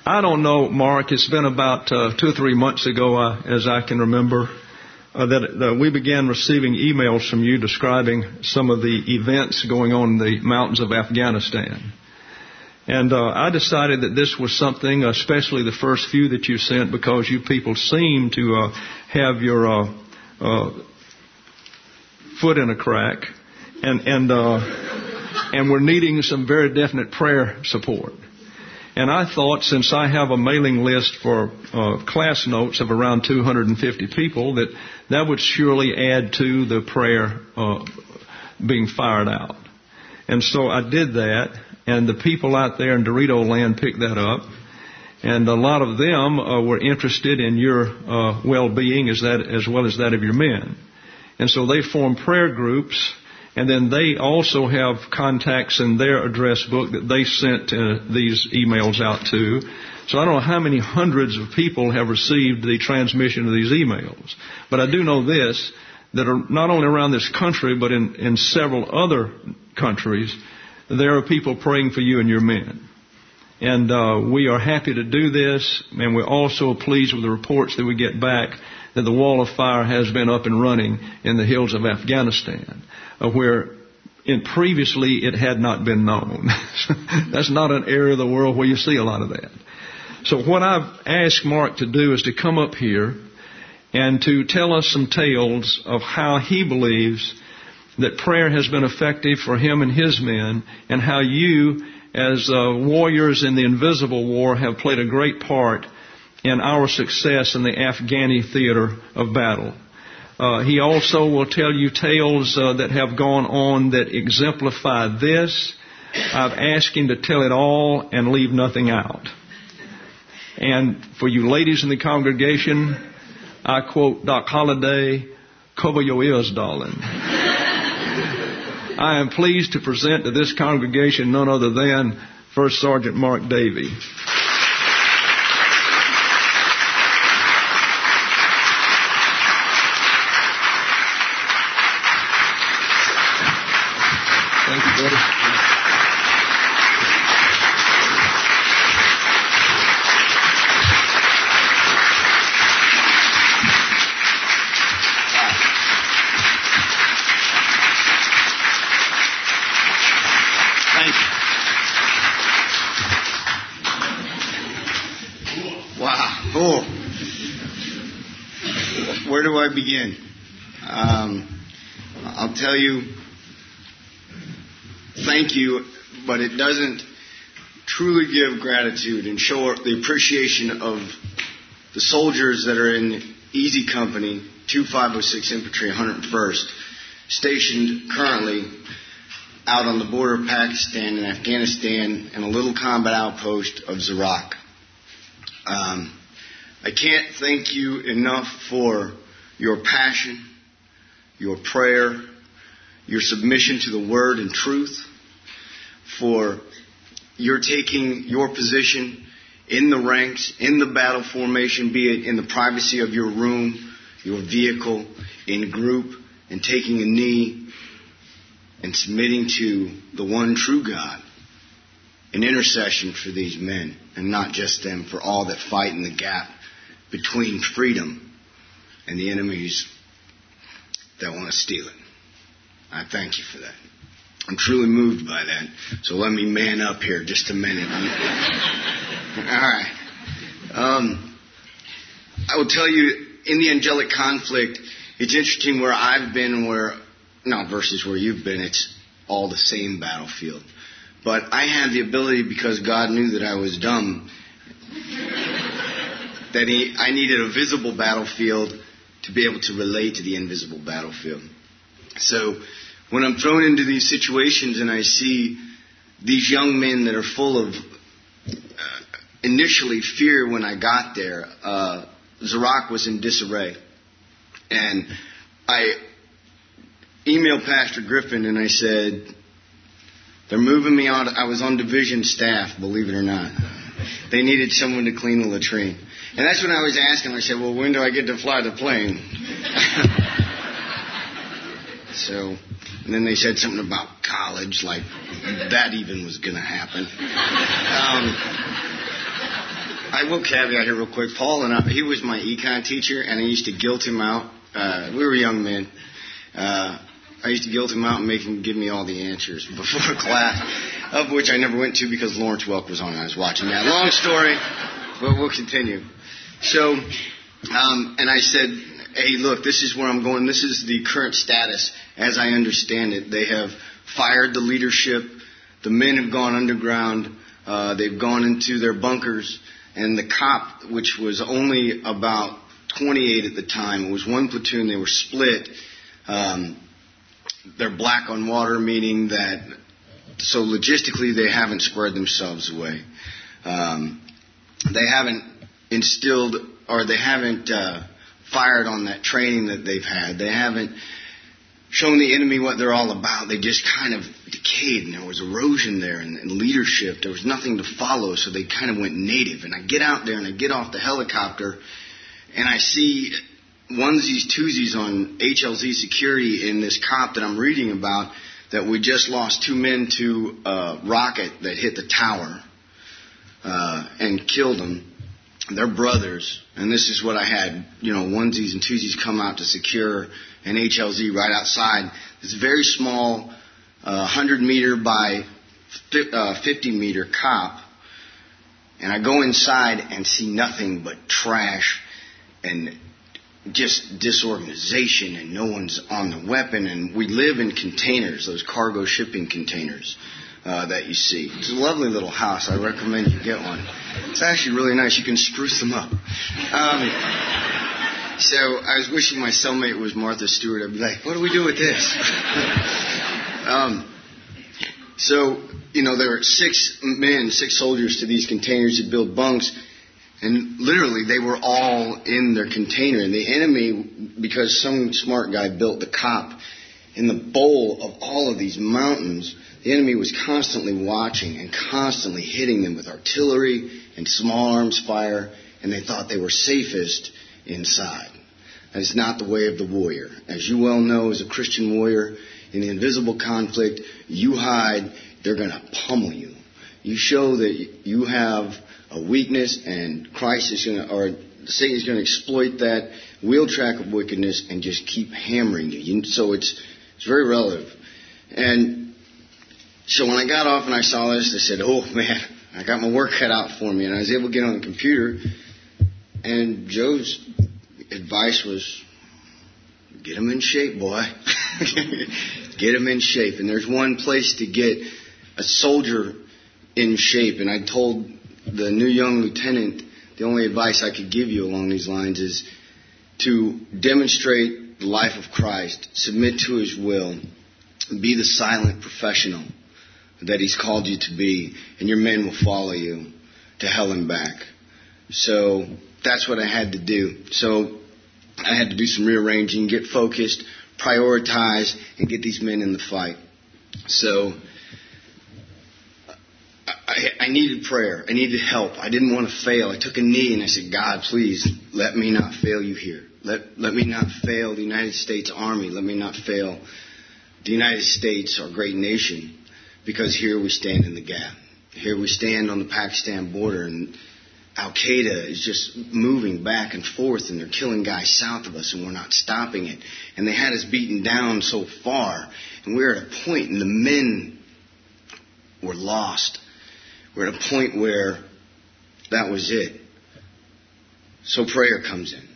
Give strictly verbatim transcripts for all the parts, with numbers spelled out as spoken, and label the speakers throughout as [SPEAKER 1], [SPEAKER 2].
[SPEAKER 1] I don't know, Mark. It's been about uh, two or three months ago, uh, as I can remember, uh, that, that we began receiving emails from you describing some of the events going on in the mountains of Afghanistan. And uh, I decided that this was something, especially the first few that you sent, because you people seem to uh, have your uh, uh, foot in a crack, and and uh, and we're needing some very definite prayer support. And I thought, since I have a mailing list for uh, class notes of around two hundred fifty people, that that would surely add to the prayer uh, being fired out. And so I did that, and the people out there in Dorito Land picked that up. And a lot of them uh, were interested in your uh, well-being as that as well as that of your men. And so they formed prayer groups. And then they also have contacts in their address book that they sent uh, these emails out to. So I don't know how many hundreds of people have received the transmission of these emails. But I do know this, that are not only around this country, but in, in several other countries, there are people praying for you and your men. And uh, we are happy to do this, and we're also pleased with the reports that we get back that the wall of fire has been up and running in the hills of Afghanistan, uh, where in previously it had not been known. That's not an area of the world where you see a lot of that. So what I've asked Mark to do is to come up here and to tell us some tales of how he believes that prayer has been effective for him and his men, and how you, as uh, warriors in the invisible war, have played a great part in our success in the Afghani theater of battle. Uh, he also will tell you tales uh, that have gone on that exemplify this. I've asked him to tell it all and leave nothing out. And for you ladies in the congregation, I quote Doc Holliday, "Cover your ears, darling." I am pleased to present to this congregation none other than First Sergeant Mark Davey. Thank you, brother.
[SPEAKER 2] Where do I begin? Um, I'll tell you, thank you, but it doesn't truly give gratitude and show the appreciation of the soldiers that are in Easy Company, two five oh six Infantry, one hundred first, stationed currently out on the border of Pakistan and Afghanistan in a little combat outpost of Zarak. Um, I can't thank you enough for your passion, your prayer, your submission to the word and truth, for your taking your position in the ranks, in the battle formation, be it in the privacy of your room, your vehicle, in group, and taking a knee and submitting to the one true God, an intercession for these men, and not just them, for all that fight in the gap between freedom and the enemies that want to steal it. I thank you for that. I'm truly moved by that. So let me man up here just a minute. All right. Um, I will tell you, in the angelic conflict, it's interesting where I've been and where, not versus where you've been, it's all the same battlefield. But I had the ability, because God knew that I was dumb, that he, I needed a visible battlefield to be able to relate to the invisible battlefield. So when I'm thrown into these situations and I see these young men that are full of uh, initially fear when I got there, uh, Zarak was in disarray. And I emailed Pastor Griffin and I said, they're moving me on. I was on division staff, believe it or not. They needed someone to clean the latrine. And that's when I was asking. I said, well, when do I get to fly the plane? So, and then they said something about college, like that even was going to happen. Um, I will caveat here real quick. Paul and I, he was my econ teacher, and I used to guilt him out. Uh, we were young men. Uh, I used to guilt him out and make him give me all the answers before class, of which I never went to because Lawrence Welk was on and I was watching that. Long story, but we'll continue. So, um, and I said, hey, look, this is where I'm going. This is the current status as I understand it. They have fired the leadership. The men have gone underground. Uh, they've gone into their bunkers. And the cop, which was only about twenty-eight at the time, it was one platoon. They were split. Um, they're black on water, meaning that, so logistically they haven't spread themselves away. Um, they haven't instilled, or they haven't uh, fired on that training that they've had. They haven't shown the enemy what they're all about. They just kind of decayed, and there was erosion there and, and leadership. There was nothing to follow, so they kind of went native. And I get out there and I get off the helicopter, and I see onesies, twosies on H L Z security in this cop that I'm reading about, that we just lost two men to a rocket that hit the tower uh, and killed them. They're brothers, and this is what I had, you know, onesies and twosies come out to secure an H L Z right outside. This very small uh, one hundred meter by fifty meter cop, and I go inside and see nothing but trash and just disorganization, and no one's on the weapon. And we live in containers, those cargo shipping containers uh, that you see. It's a lovely little house. I recommend you get one. It's actually really nice. You can spruce them up. Um, so I was wishing my cellmate was Martha Stewart. I'd be like, what do we do with this? um, so, you know, there were six men, six soldiers to these containers to build bunks. And literally, they were all in their container. And the enemy, because some smart guy built the cop in the bowl of all of these mountains, the enemy was constantly watching and constantly hitting them with artillery and small arms fire. And they thought they were safest inside. That is not the way of the warrior. As you well know, as a Christian warrior, in the invisible conflict, you hide, they're going to pummel you. You show that you have a weakness, and Christ is going to, or Satan is going to exploit that wheel track of wickedness and just keep hammering you. you so it's it's very relative. And so when I got off and I saw this, I said, oh man, I got my work cut out for me. And I was able to get on the computer, and Joe's advice was, get him in shape, boy. Get him in shape. And there's one place to get a soldier in shape. And I told the new young lieutenant, the only advice I could give you along these lines is to demonstrate the life of Christ, submit to His will, be the silent professional that He's called you to be, and your men will follow you to hell and back. So that's what I had to do. So I had to do some rearranging, get focused, prioritize, and get these men in the fight. So I, I needed prayer. I needed help. I didn't want to fail. I took a knee and I said, God, please let me not fail you here. Let, let me not fail the United States Army. Let me not fail the United States, our great nation, because here we stand in the gap. Here we stand on the Pakistan border, and Al-Qaeda is just moving back and forth, and they're killing guys south of us, and we're not stopping it. And they had us beaten down so far, and we're at a point, and the men were lost. We're at a point where that was it. So prayer comes in.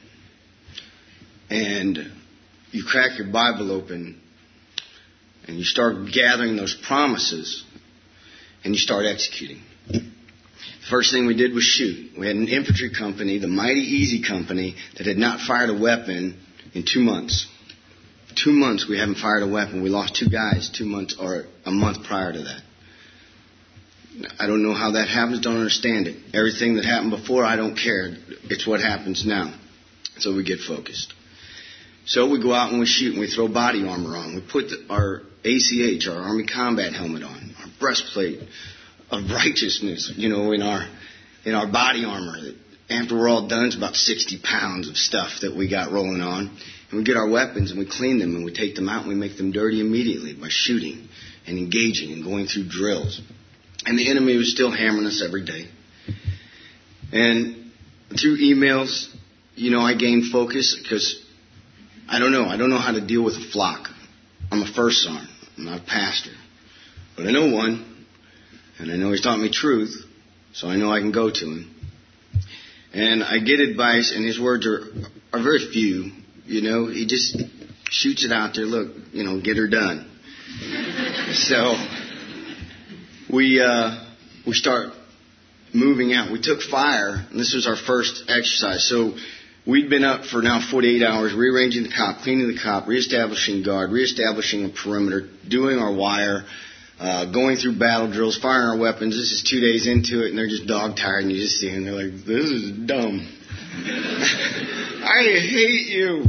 [SPEAKER 2] And you crack your Bible open and you start gathering those promises and you start executing. The first thing we did was shoot. We had an infantry company, the Mighty Easy Company, that had not fired a weapon in two months. Two months we haven't fired a weapon. We lost two guys two months or a month prior to that. I don't know how that happens, don't understand it. Everything that happened before, I don't care. It's what happens now. So we get focused. So we go out and we shoot and we throw body armor on. We put the, our A C H, our Army Combat Helmet on, our breastplate of righteousness, you know, in our in our body armor. After we're all done, it's about sixty pounds of stuff that we got rolling on. And we get our weapons and we clean them and we take them out and we make them dirty immediately by shooting and engaging and going through drills. And the enemy was still hammering us every day. And through emails, you know, I gained focus because I don't know. I don't know how to deal with a flock. I'm a first sergeant. I'm not a pastor. But I know one, and I know he's taught me truth, so I know I can go to him. And I get advice, and his words are, are very few. You know, he just shoots it out there. Look, you know, get her done. So we uh, we start moving out. We took fire, and this was our first exercise. So we'd been up for now forty-eight hours, rearranging the cop, cleaning the cop, reestablishing guard, reestablishing a perimeter, doing our wire, uh, going through battle drills, firing our weapons. This is two days into it, and they're just dog-tired, and you just see them. They're like, this is dumb. I hate you.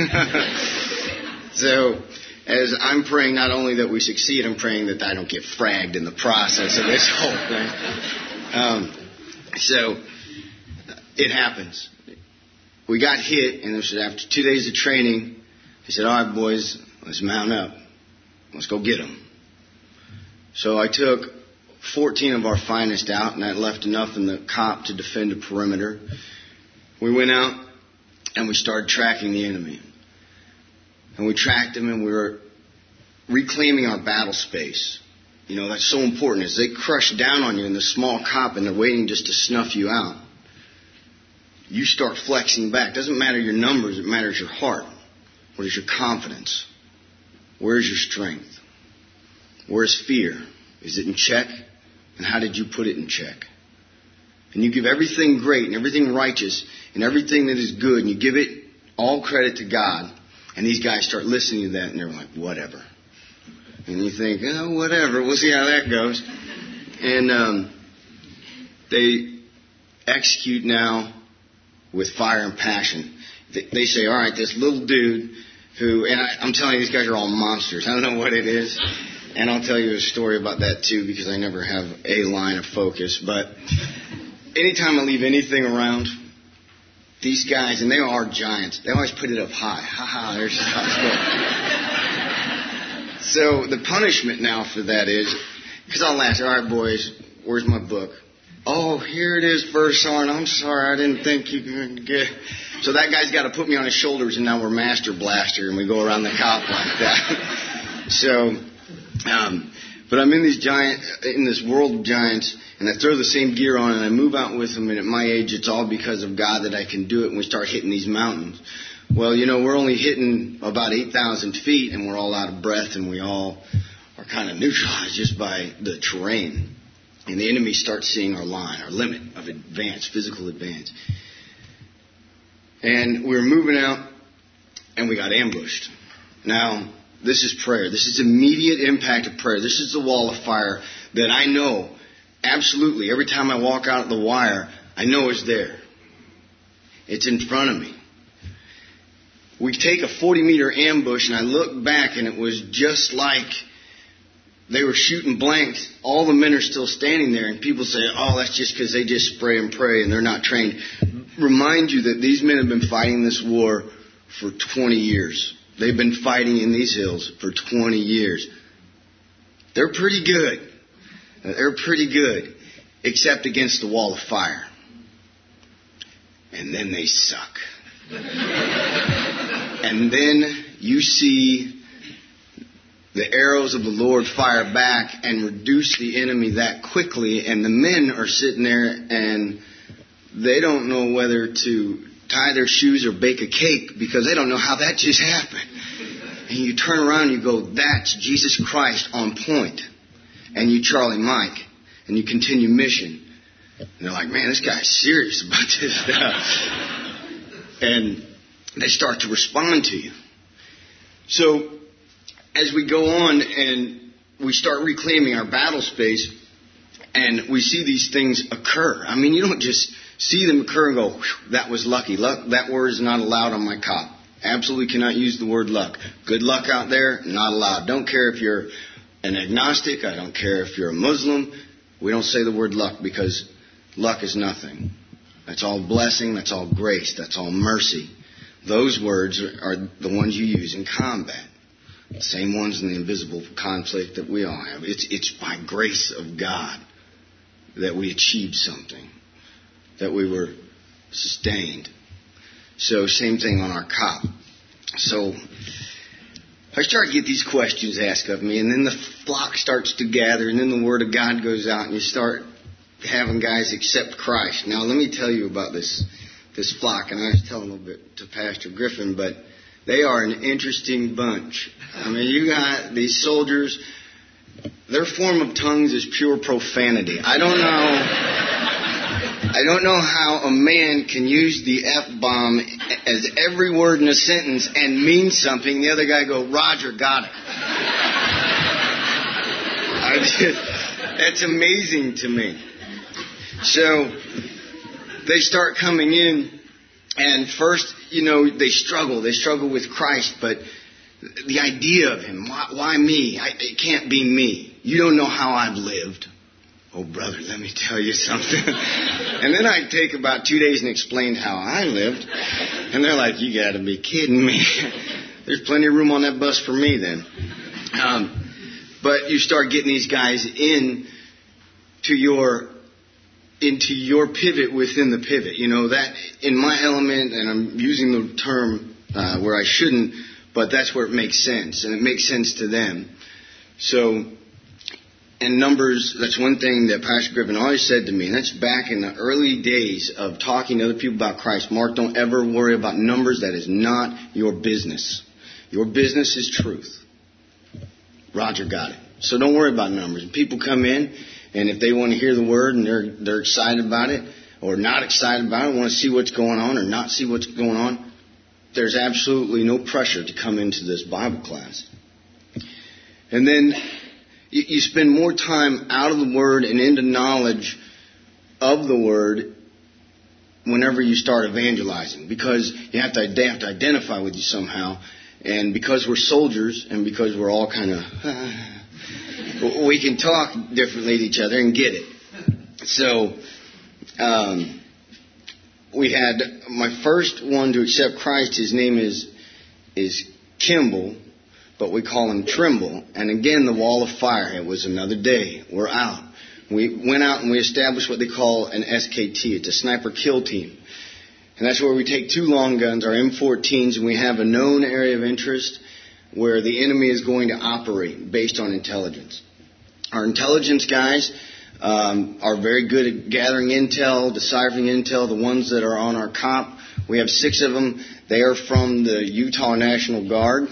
[SPEAKER 2] So as I'm praying not only that we succeed, I'm praying that I don't get fragged in the process of this whole thing. Um, so it happens. We got hit, and this was after two days of training. He said, all right, boys, let's mount up. Let's go get them. So I took fourteen of our finest out, and I left enough in the cop to defend a perimeter. We went out, and we started tracking the enemy. And we tracked them, and we were reclaiming our battle space. You know, that's so important. As they crush down on you in the small cop, and they're waiting just to snuff you out, you start flexing back. It doesn't matter your numbers. It matters your heart. What is your confidence? Where is your strength? Where is fear? Is it in check? And how did you put it in check? And you give everything great and everything righteous and everything that is good, and you give it all credit to God, and these guys start listening to that, and they're like, whatever. And you think, oh, whatever. We'll see how that goes. And um, they execute now with fire and passion. They say, all right, this little dude who, and I, I'm telling you, these guys are all monsters. I don't know what it is. And I'll tell you a story about that, too, because I never have a line of focus. But anytime I leave anything around, these guys, and they are giants, they always put it up high. Ha ha, there's So the punishment now for that is, because I'll ask, all right, boys, where's my book? Oh, here it is, First Sergeant. I'm sorry, I didn't think you could get. So that guy's got to put me on his shoulders, and now we're Master Blaster, and we go around the cop like that. So, um, but I'm in these giant, in this world of giants, and I throw the same gear on, and I move out with them. And at my age, it's all because of God that I can do it. And we start hitting these mountains. Well, you know, we're only hitting about eight thousand feet, and we're all out of breath, and we all are kind of neutralized just by the terrain. And the enemy starts seeing our line, our limit of advance, physical advance. And we were moving out, and we got ambushed. Now, this is prayer. This is immediate impact of prayer. This is the wall of fire that I know absolutely every time I walk out the wire, I know it's there. It's in front of me. We take a forty-meter ambush, and I look back, and it was just like they were shooting blanks. All the men are still standing there, and people say, oh, that's just because they just spray and pray and they're not trained. Remind you that these men have been fighting this war for twenty years. They've been fighting in these hills for twenty years. They're pretty good. They're pretty good, except against the wall of fire. And then they suck. And then you see the arrows of the Lord fire back and reduce the enemy that quickly, and the men are sitting there and they don't know whether to tie their shoes or bake a cake because they don't know how that just happened. And you turn around and you go, that's Jesus Christ on point. And you Charlie Mike, and you continue mission. And they're like, man, this guy's serious about this stuff. And they start to respond to you. So as we go on and we start reclaiming our battle space, and we see these things occur. I mean, you don't just see them occur and go, that was lucky. Luck, that word is not allowed on my cop. Absolutely cannot use the word luck. Good luck out there, not allowed. Don't care if you're an agnostic. I don't care if you're a Muslim. We don't say the word luck because luck is nothing. That's all blessing. That's all grace. That's all mercy. Those words are the ones you use in combat. The same ones in the invisible conflict that we all have. It's, it's by grace of God that we achieve something. that we were sustained. So same thing on our cop. So I start to get these questions asked of me, and then the flock starts to gather, and then the Word of God goes out, and you start having guys accept Christ. Now, let me tell you about this this flock, and I was telling a little bit to Pastor Griffin, but they are an interesting bunch. I mean, you got these soldiers, their form of tongues is pure profanity. I don't know... I don't know how a man can use the F-bomb as every word in a sentence and mean something. The other guy go, Roger, got it. I just, that's amazing to me. So they start coming in, and first, you know, they struggle. They struggle with Christ, but the idea of Him, why, why me? I, it can't be me. You don't know how I've lived. Oh, brother, let me tell you something. And then I take about two days and explained how I lived. And they're like, you got to be kidding me. There's plenty of room on that bus for me then. Um, but you start getting these guys in to your into your pivot within the pivot. You know, that in my element, and I'm using the term uh, where I shouldn't, but that's where it makes sense. And it makes sense to them. So... And numbers, that's one thing that Pastor Griffin always said to me, and that's back in the early days of talking to other people about Christ. Mark, don't ever worry about numbers. That is not your business. Your business is truth. Roger, got it. So don't worry about numbers. People come in, and if they want to hear the word and they're they're excited about it, or not excited about it, want to see what's going on or not see what's going on, there's absolutely no pressure to come into this Bible class. And then... You spend more time out of the Word and into knowledge of the Word whenever you start evangelizing, because you have to, they have to identify with you somehow. And because we're soldiers and because we're all kind of, uh, we can talk differently to each other and get it. So um, we had my first one to accept Christ. His name is is Kimball. But we call him Trimble. And again, the wall of fire. It was another day. We're out. We went out and we established what they call an S K T. It's a sniper kill team. And that's where we take two long guns, our M fourteens, and we have a known area of interest where the enemy is going to operate based on intelligence. Our intelligence guys um, are very good at gathering intel, deciphering intel, the ones that are on our cop. We have six of them. They are from the Utah National Guard.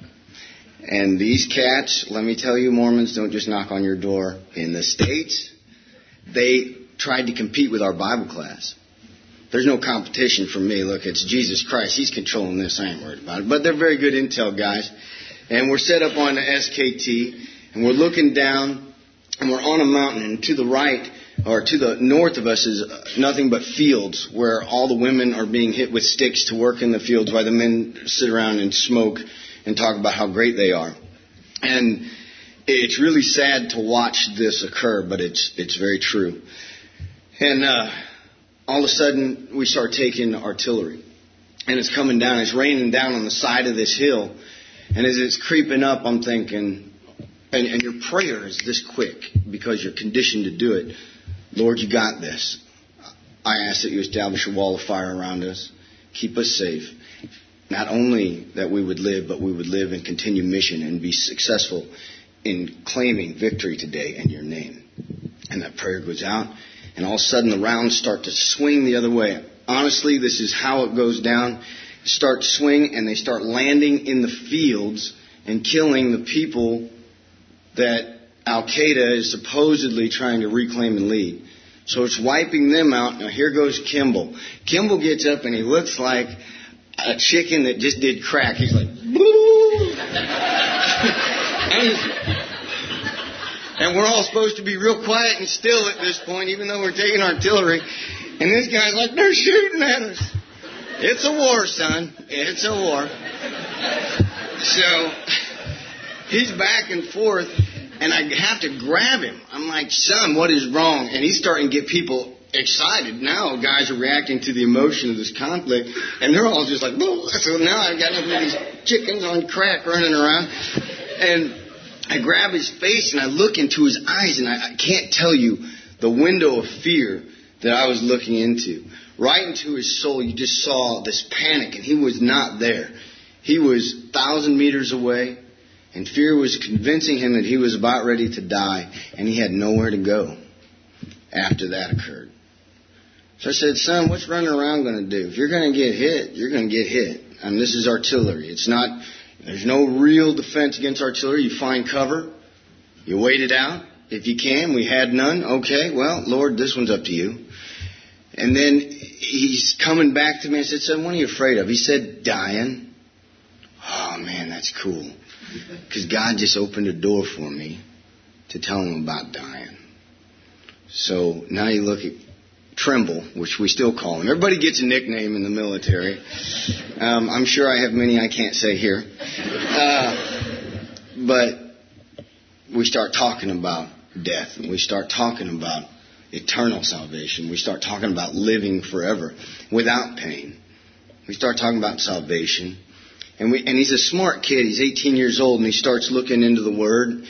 [SPEAKER 2] And these cats, let me tell you, Mormons don't just knock on your door. In the States, they tried to compete with our Bible class. There's no competition for me. Look, it's Jesus Christ. He's controlling this. I ain't worried about it. But they're very good intel guys. And we're set up on the S K T, and we're looking down, and we're on a mountain. And to the right, or to the north of us, is nothing but fields where all the women are being hit with sticks to work in the fields while the men sit around and smoke and talk about how great they are. And it's really sad to watch this occur, but it's it's very true. And uh, all of a sudden, we start taking artillery. And it's coming down. It's raining down on the side of this hill. And as it's creeping up, I'm thinking, and, and your prayer is this quick because you're conditioned to do it. Lord, you got this. I ask that you establish a wall of fire around us. Keep us safe. Not only that we would live, but we would live and continue mission and be successful in claiming victory today in your name. And that prayer goes out, and all of a sudden the rounds start to swing the other way. Honestly, this is how it goes down. Start swing, and they start landing in the fields and killing the people that Al-Qaeda is supposedly trying to reclaim and lead. So it's wiping them out. Now here goes Kimball. Kimball gets up, and he looks like a chicken that just did crack. He's like, boo! And we're all supposed to be real quiet and still at this point, even though we're taking artillery. And this guy's like, they're shooting at us. It's a war, son. It's a war. So he's back and forth, and I have to grab him. I'm like, son, what is wrong? And he's starting to get people excited. Now guys are reacting to the emotion of this conflict, and they're all just like, whoa. So now I've got these chickens on crack running around, and I grab his face and I look into his eyes, and I, I can't tell you the window of fear that I was looking into. Right into his soul, you just saw this panic, and he was not there. He was a thousand meters away, and fear was convincing him that he was about ready to die, and he had nowhere to go after that occurred. So I said, son, what's running around going to do? If you're going to get hit, you're going to get hit. And this is artillery. It's not, there's no real defense against artillery. You find cover. You wait it out. If you can, we had none. Okay, well, Lord, this one's up to you. And then he's coming back to me. I said, son, what are you afraid of? He said, dying. Oh, man, that's cool. Because God just opened a door for me to tell him about dying. So now you look at Tremble, which we still call him. Everybody gets a nickname in the military. Um, I'm sure I have many I can't say here. Uh, but we start talking about death, and we start talking about eternal salvation. We start talking about living forever without pain. We start talking about salvation. And we and he's a smart kid. He's eighteen years old, and he starts looking into the Word,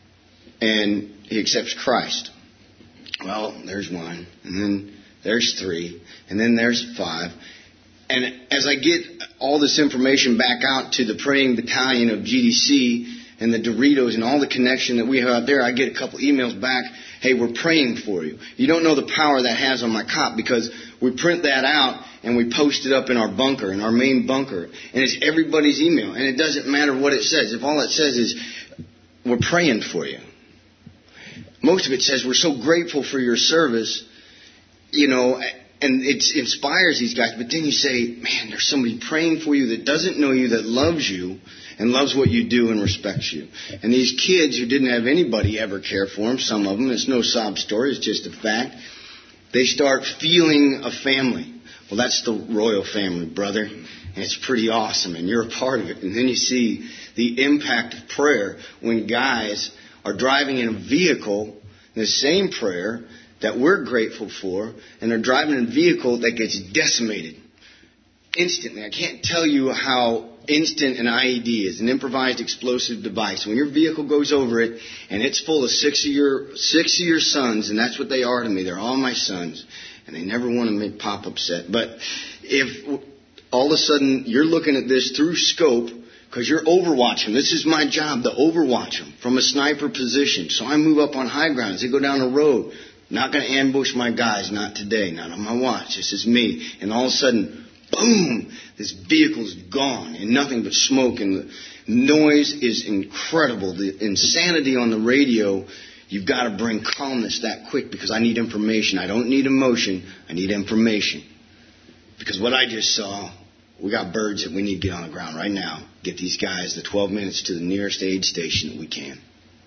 [SPEAKER 2] and he accepts Christ. Well, there's one, and then there's three, and then there's five. And as I get all this information back out to the praying battalion of G D C and the Doritos and all the connection that we have out there, I get a couple emails back, hey, we're praying for you. You don't know the power that has on my cop, because we print that out and we post it up in our bunker, in our main bunker. And it's everybody's email. And it doesn't matter what it says. If all it says is, we're praying for you. Most of it says, we're so grateful for your service, you know, and it inspires these guys. But then you say, man, there's somebody praying for you that doesn't know you, that loves you and loves what you do and respects you. And these kids who didn't have anybody ever care for them, some of them, it's no sob story, it's just a fact, they start feeling a family. Well, that's the royal family, brother. And it's pretty awesome, and you're a part of it. And then you see the impact of prayer when guys are driving in a vehicle, the same prayer that we're grateful for, and they're driving in a vehicle that gets decimated instantly. I can't tell you how instant an I E D is, an improvised explosive device. When your vehicle goes over it, and it's full of six of your six of your sons, and that's what they are to me. They're all my sons, and they never want to make Pop upset. But if all of a sudden you're looking at this through scope, because you're overwatching. This is my job, to overwatch them from a sniper position. So I move up on high ground as they go down the road. Not going to ambush my guys, not today, not on my watch. This is me. And all of a sudden, boom, this vehicle's gone and nothing but smoke. And the noise is incredible. The insanity on the radio, you've got to bring calmness that quick, because I need information. I don't need emotion. I need information. Because what I just saw, we got birds that we need to get on the ground right now. Get these guys the twelve minutes to the nearest aid station that we can.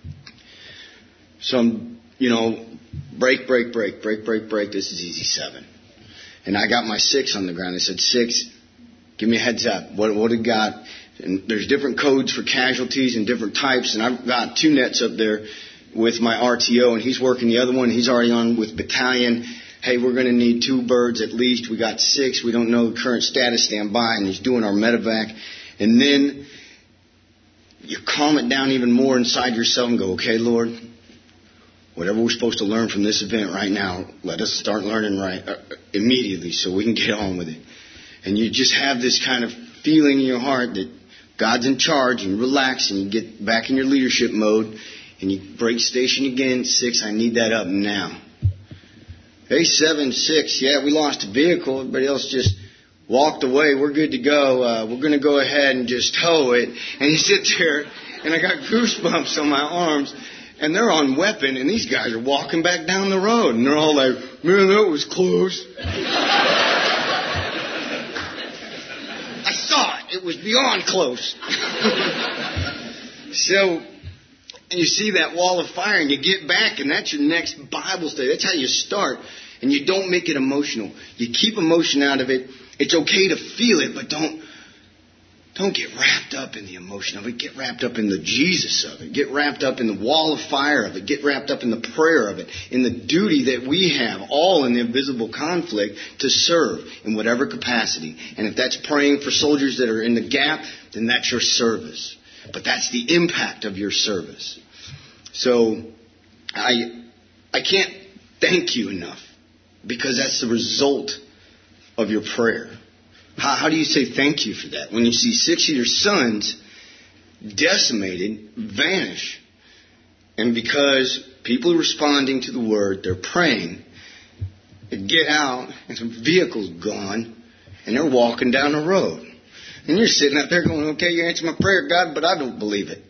[SPEAKER 2] So I'm, you know, break, break, break, break, break, break. This is easy seven. And I got my six on the ground. They said, six, give me a heads up. What, what it got? And there's different codes for casualties and different types. And I've got two nets up there with my R T O, and he's working the other one. He's already on with battalion. Hey, we're going to need two birds at least. We got six. We don't know the current status. Stand by. And he's doing our medevac. And then you calm it down even more inside yourself and go, okay, Lord, whatever we're supposed to learn from this event right now, let us start learning right uh, immediately so we can get on with it. And you just have this kind of feeling in your heart that God's in charge, and you relax, and you get back in your leadership mode, and you break station again. Six, I need that up now. Hey, seven, six, yeah, we lost a vehicle. Everybody else just walked away. We're good to go. Uh, we're going to go ahead and just tow it. And you sit there, and I got goosebumps on my arms. And they're on weapon, and these guys are walking back down the road. And they're all like, man, that was close. I saw it. It was beyond close. So, and you see that wall of fire, and you get back, and that's your next Bible study. That's how you start. And you don't make it emotional. You keep emotion out of it. It's okay to feel it, but don't Don't get wrapped up in the emotion of it. Get wrapped up in the Jesus of it. Get wrapped up in the wall of fire of it. Get wrapped up in the prayer of it. In the duty that we have, all in the invisible conflict, to serve in whatever capacity. And if that's praying for soldiers that are in the gap, then that's your service. But that's the impact of your service. So I, I can't thank you enough because that's the result of your prayer. How, how do you say thank you for that? When you see six of your sons decimated, vanish, and because people are responding to the word, they're praying, they get out, and some vehicles gone, and they're walking down the road. And you're sitting out there going, okay, you answered my prayer, God, but I don't believe it.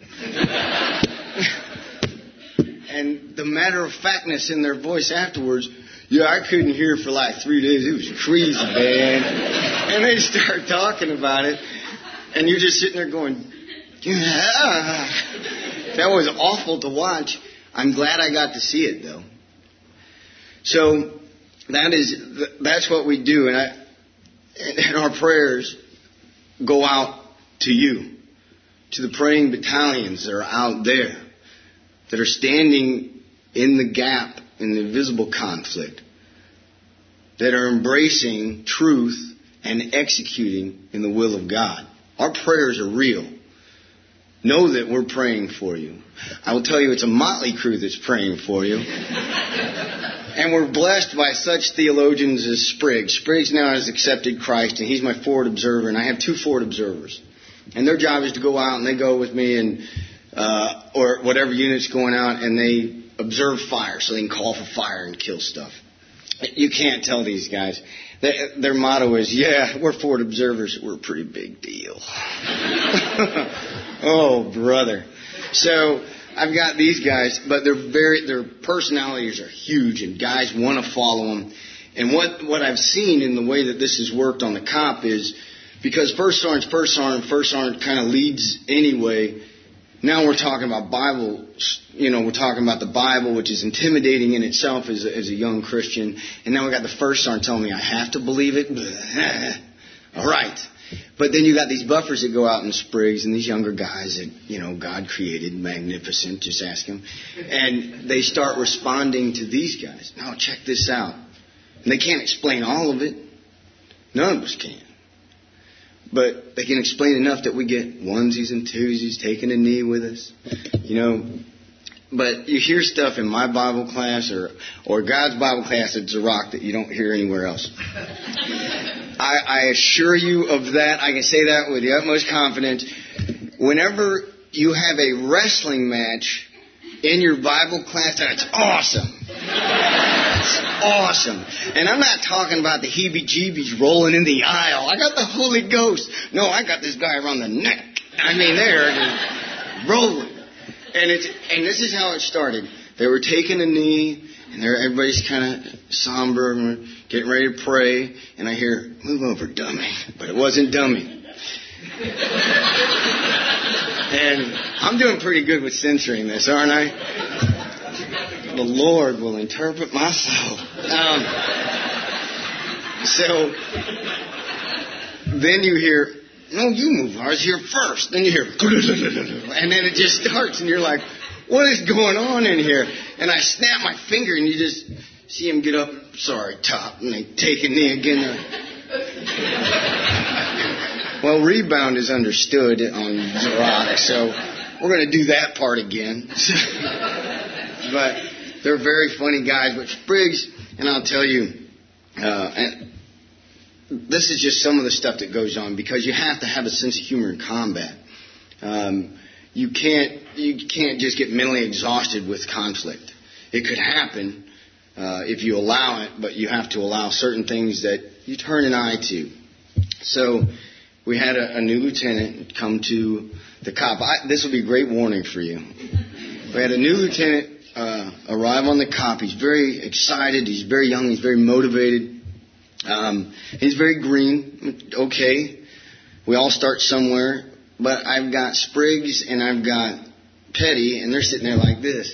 [SPEAKER 2] And the matter-of-factness in their voice afterwards, yeah, I couldn't hear for like three days. It was crazy, man. And they start talking about it, and you're just sitting there going, yeah. That was awful to watch. I'm glad I got to see it, though. So that is that's what we do, and, I, and our prayers go out to you, to the praying battalions that are out there, that are standing in the gap in the visible conflict, that are embracing truth and executing in the will of God. Our prayers are real. Know that we're praying for you. I will tell you, it's a motley crew that's praying for you. And we're blessed by such theologians as Spriggs. Spriggs now has accepted Christ, and he's my forward observer, and I have two forward observers. And their job is to go out, and they go with me, and uh, or whatever unit's going out, and they observe fire, so they can call for fire and kill stuff. You can't tell these guys. Their motto is, yeah, we're forward observers. We're a pretty big deal. Oh, brother. So I've got these guys, but they're very, their personalities are huge, and guys want to follow them. And what, what I've seen in the way that this has worked on the C O P is, because First Sergeant's First Sergeant, First Sergeant kind of leads anyway. Now we're talking about Bible, you know, we're talking about the Bible, which is intimidating in itself as a, as a young Christian. And now we got the First Sergeant telling me I have to believe it. All right. But then you got these buffers that go out in Spriggs, and these younger guys that, you know, God created, magnificent, just ask them. And they start responding to these guys. Now, check this out. And they can't explain all of it. None of us can. But they can explain enough that we get onesies and twosies, taking a knee with us. You know, but you hear stuff in my Bible class or, or God's Bible class at Zerach that you don't hear anywhere else. I, I assure you of that. I can say that with the utmost confidence. Whenever you have a wrestling match in your Bible class, that's awesome. That's awesome. And I'm not talking about the heebie-jeebies rolling in the aisle. I got the Holy Ghost. No, I got this guy around the neck. I mean, they're just rolling. And it's and this is how it started. They were taking a knee, and everybody's kind of somber and getting ready to pray. And I hear, move over, dummy. But it wasn't dummy. And I'm doing pretty good with censoring this, aren't I? The Lord will interpret my soul. Um, so then you hear, no, you move. I was here first. Then you hear, and then it just starts, and you're like, what is going on in here? And I snap my finger, and you just see him get up. Sorry, top, and they take a knee again. Well, rebound is understood on Zerach, so we're going to do that part again. But they're very funny guys. But Spriggs, and I'll tell you, uh, and this is just some of the stuff that goes on, because you have to have a sense of humor in combat. Um, you can't you can't just get mentally exhausted with conflict. It could happen uh, if you allow it, but you have to allow certain things that you turn an eye to. So we had a, a new lieutenant come to the C O P. I, this will be a great warning for you. We had a new lieutenant uh, arrive on the C O P. He's very excited. He's very young. He's very motivated. Um, he's very green. Okay. We all start somewhere. But I've got Spriggs and I've got Petty, and they're sitting there like this.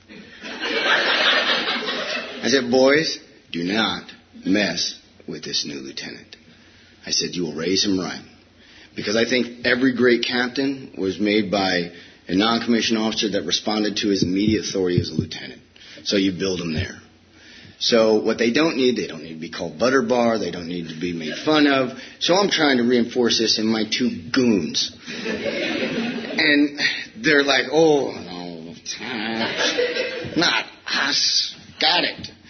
[SPEAKER 2] I said, boys, do not mess with this new lieutenant. I said, you will raise him right. Because I think every great captain was made by a non-commissioned officer that responded to his immediate authority as a lieutenant. So you build them there. So what they don't need, they don't need to be called butterbar. They don't need to be made fun of. So I'm trying to reinforce this in my two goons. And they're like, oh, no, not us. Got it.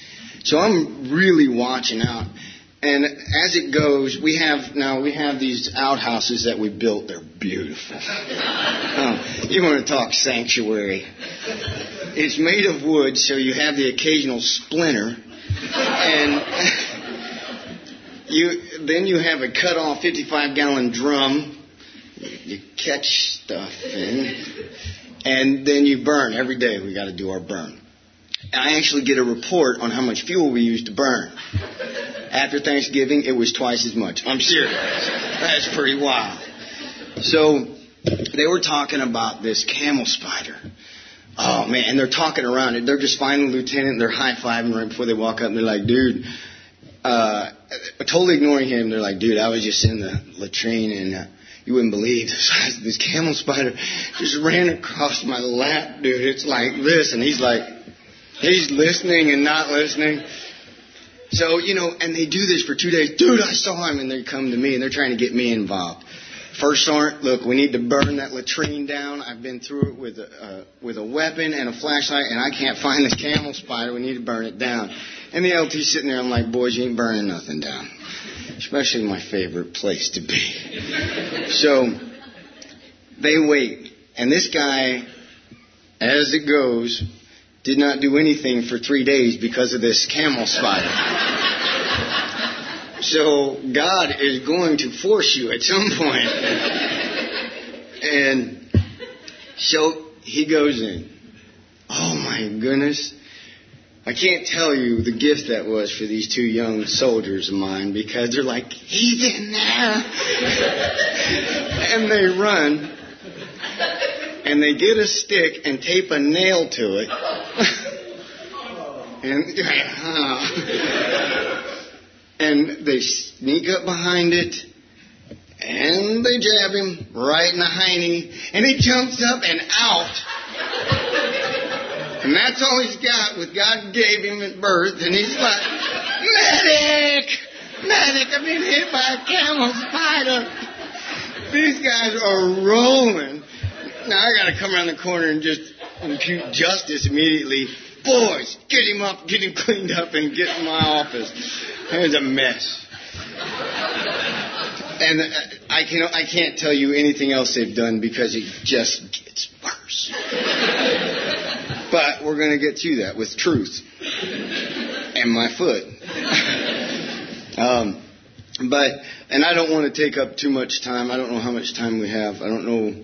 [SPEAKER 2] So I'm really watching out. And as it goes, we have now we have these outhouses that we built. They're beautiful. Oh, you want to talk sanctuary? It's made of wood, so you have the occasional splinter, and you then you have a cut-off fifty-five gallon drum. You catch stuff in, and then you burn every day. We got to do our burn. And I actually get a report on how much fuel we use to burn. After Thanksgiving, it was twice as much. I'm serious. That's pretty wild. So they were talking about this camel spider. Oh, man. And they're talking around it. They're just finding the lieutenant. They're high-fiving right before they walk up. And they're like, dude, uh, totally ignoring him. They're like, dude, I was just in the latrine and uh, you wouldn't believe the size of this camel spider just ran across my lap, dude. It's like this. And he's like, he's listening and not listening. So, you know, and they do this for two days. Dude, I saw him. And they come to me and they're trying to get me involved. First Sergeant, look, we need to burn that latrine down. I've been through it with a, uh, with a weapon and a flashlight, and I can't find this camel spider. We need to burn it down. And the L T's sitting there. I'm like, boys, you ain't burning nothing down. Especially my favorite place to be. So they wait. And this guy, as it goes, did not do anything for three days because of this camel spider. So God is going to force you at some point. And so he goes in. Oh my goodness. I can't tell you the gift that was for these two young soldiers of mine, because they're like, he's in there. And they run. And they get a stick and tape a nail to it. and, uh, and they sneak up behind it. And they jab him right in the hiney. And he jumps up and out. And that's all he's got with God gave him at birth. And he's like, medic! Medic, I've been hit by a camel spider. These guys are rolling. Now I got to come around the corner and just impute justice immediately. Boys, get him up, get him cleaned up, and get in my office. It was a mess. And I can I can't tell you anything else they've done because it just gets worse. But we're going to get through that with truth and my foot. um, but and I don't want to take up too much time. I don't know how much time we have. I don't know.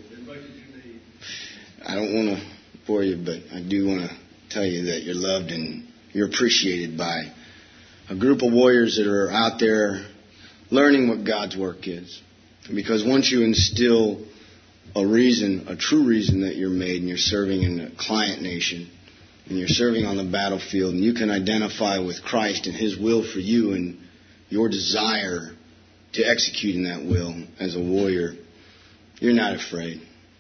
[SPEAKER 2] I don't want to bore you, but I do want to tell you that you're loved and you're appreciated by a group of warriors that are out there learning what God's work is. Because once you instill a reason, a true reason that you're made, and you're serving in a client nation, and you're serving on the battlefield, and you can identify with Christ and His will for you and your desire to execute in that will as a warrior, you're not afraid.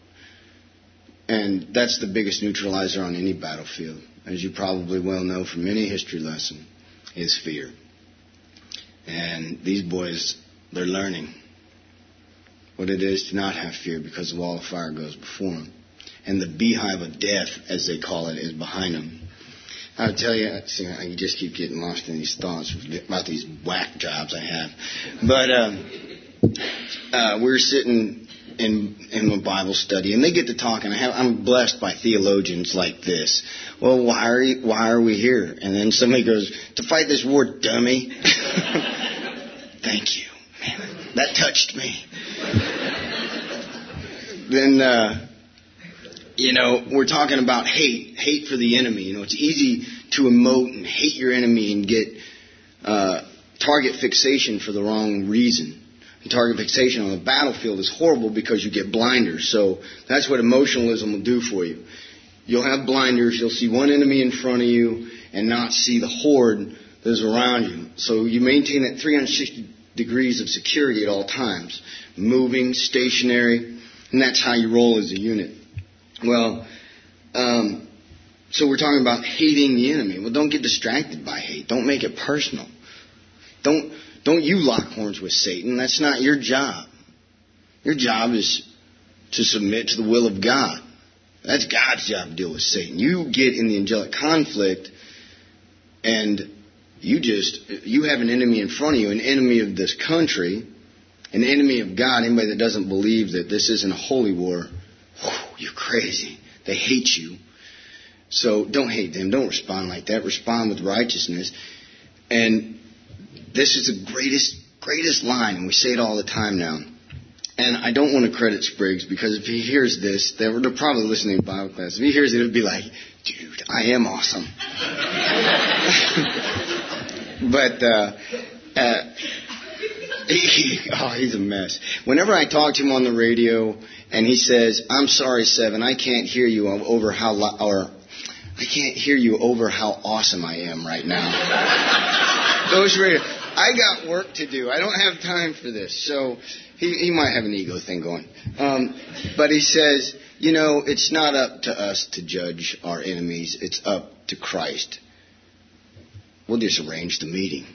[SPEAKER 2] And that's the biggest neutralizer on any battlefield, as you probably well know from any history lesson, is fear. And these boys, they're learning what it is to not have fear, because the wall of fire goes before them. And the beehive of death, as they call it, is behind them. I'll tell you, see, I just keep getting lost in these thoughts about these whack jobs I have. But um, uh, we're sitting in in a Bible study, and they get to talking. I have, I'm blessed by theologians like this. Well, why are you, why are we here? And then somebody goes, to fight this war, dummy. Thank you. Man, that touched me. Then, uh, you know, we're talking about hate, hate for the enemy. You know, it's easy to emote and hate your enemy and get uh, target fixation for the wrong reason. And target fixation on the battlefield is horrible because you get blinders. So that's what emotionalism will do for you. You'll have blinders. You'll see one enemy in front of you and not see the horde that is around you. So you maintain that three hundred sixty degrees of security at all times, moving, stationary, and that's how you roll as a unit. Well, um, so we're talking about hating the enemy. Well, don't get distracted by hate. Don't make it personal. Don't don't you lock horns with Satan. That's not your job. Your job is to submit to the will of God. That's God's job to deal with Satan. You get in the angelic conflict and you just, you have an enemy in front of you, an enemy of this country, an enemy of God. Anybody that doesn't believe that this isn't a holy war, whew, you're crazy. They hate you. So don't hate them. Don't respond like that. Respond with righteousness. And this is the greatest, greatest line, and we say it all the time now. And I don't want to credit Spriggs, because if he hears this, they're, they're probably listening to Bible class. If he hears it, it would be like, dude, I am awesome. but, uh, uh, he, oh, he's a mess. Whenever I talk to him on the radio, and he says, I'm sorry, Seven, I can't hear you over how, lo- or I can't hear you over how awesome I am right now. Those radio, I got work to do. I don't have time for this. So he, he might have an ego thing going. Um, but he says, you know, it's not up to us to judge our enemies. It's up to Christ. We'll just arrange the meeting.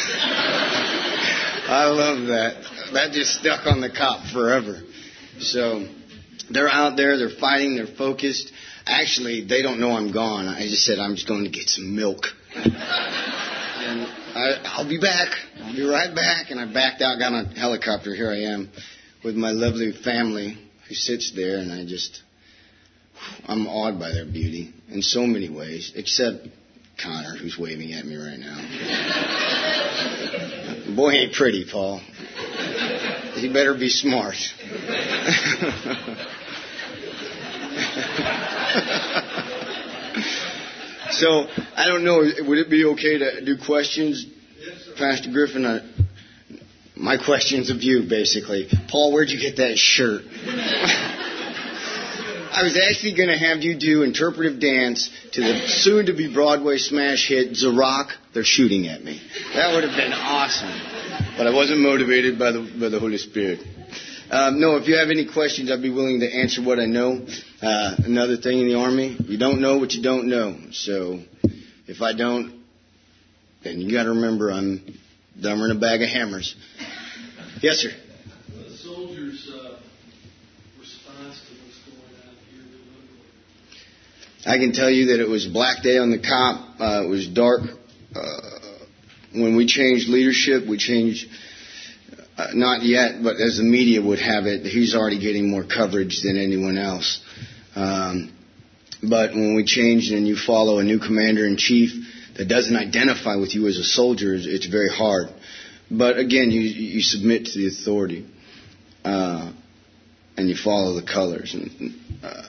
[SPEAKER 2] I love that. That just stuck on the cop forever. So they're out there. They're fighting. They're focused. Actually, they don't know I'm gone. I just said I'm just going to get some milk. And I, I'll be back. I'll be right back. And I backed out, got on a helicopter. Here I am with my lovely family who sits there. And I just, I'm awed by their beauty in so many ways, except Connor, who's waving at me right now. Boy, he ain't pretty, Paul. He better be smart. So, I don't know, would it be okay to do questions? Yes, sir. Pastor Griffin, uh, my question's of you, basically. Paul, where'd you get that shirt? I was actually going to have you do interpretive dance to the soon-to-be Broadway smash hit, Zarak, They're Shooting at Me. That would have been awesome. But I wasn't motivated by the, by the Holy Spirit. Um, no, if you have any questions, I'd be willing to answer what I know. Uh, another thing in the Army, you don't know what you don't know. So if I don't, then you got to remember I'm dumber than a bag of hammers. Yes, sir.
[SPEAKER 3] The soldiers' uh, response to what's going on here.
[SPEAKER 2] I can tell you that it was a black day on the cop. Uh, it was dark. Uh, when we changed leadership, we changed... Uh, not yet, but as the media would have it, he's already getting more coverage than anyone else. Um, but when we changed and you follow a new commander-in-chief that doesn't identify with you as a soldier, it's very hard. But again, you, you submit to the authority, uh, and you follow the colors. And uh,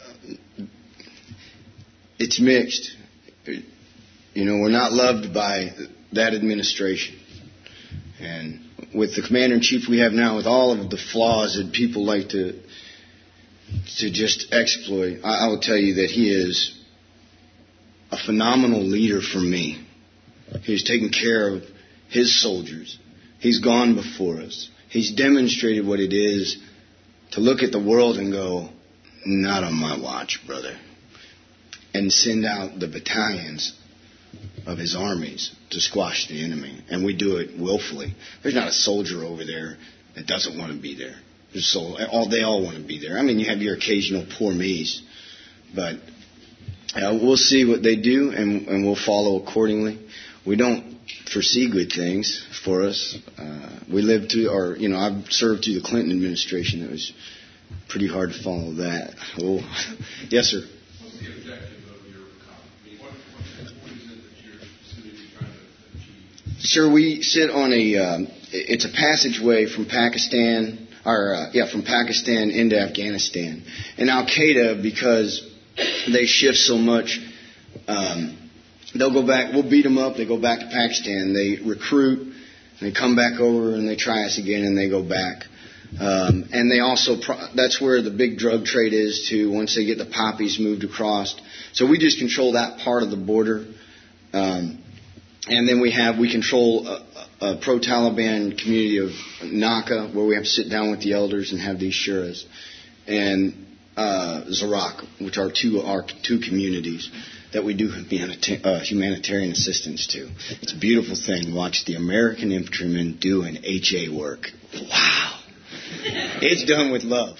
[SPEAKER 2] it's mixed. You know, we're not loved by that administration. And with the commander-in-chief we have now, with all of the flaws that people like to to just exploit, I, I will tell you that he is a phenomenal leader for me. He's taken care of his soldiers. He's gone before us. He's demonstrated what it is to look at the world and go, not on my watch, brother. And send out the battalions of his armies to squash the enemy. And we do it willfully. There's not a soldier over there that doesn't want to be there. So all, they all want to be there. I mean, you have your occasional poor me's. But uh, we'll see what they do, and, and we'll follow accordingly. We don't foresee good things for us. Uh, we lived through, or, you know, I've served through the Clinton administration. It was pretty hard to follow that. Oh, yes, sir.
[SPEAKER 3] What's the objective of your company? What, what, what is it that you're specifically trying to achieve?
[SPEAKER 2] Sir, we sit on a, um, it's a passageway from Pakistan, or, uh, yeah, from Pakistan into Afghanistan. And Al-Qaeda, because they shift so much, um, they'll go back, we'll beat them up, they go back to Pakistan, they recruit, they come back over and they try us again and they go back. Um, and they also, pro- that's where the big drug trade is too, once they get the poppies moved across. So we just control that part of the border. Um, and then we have, we control a, a pro-Taliban community of Naqqa, where we have to sit down with the elders and have these shuras. And uh, Zarak, which are two, are two communities that we do uh, humanitarian assistance to. It's a beautiful thing. Watch the American infantrymen doing H A work. Wow. It's done with love.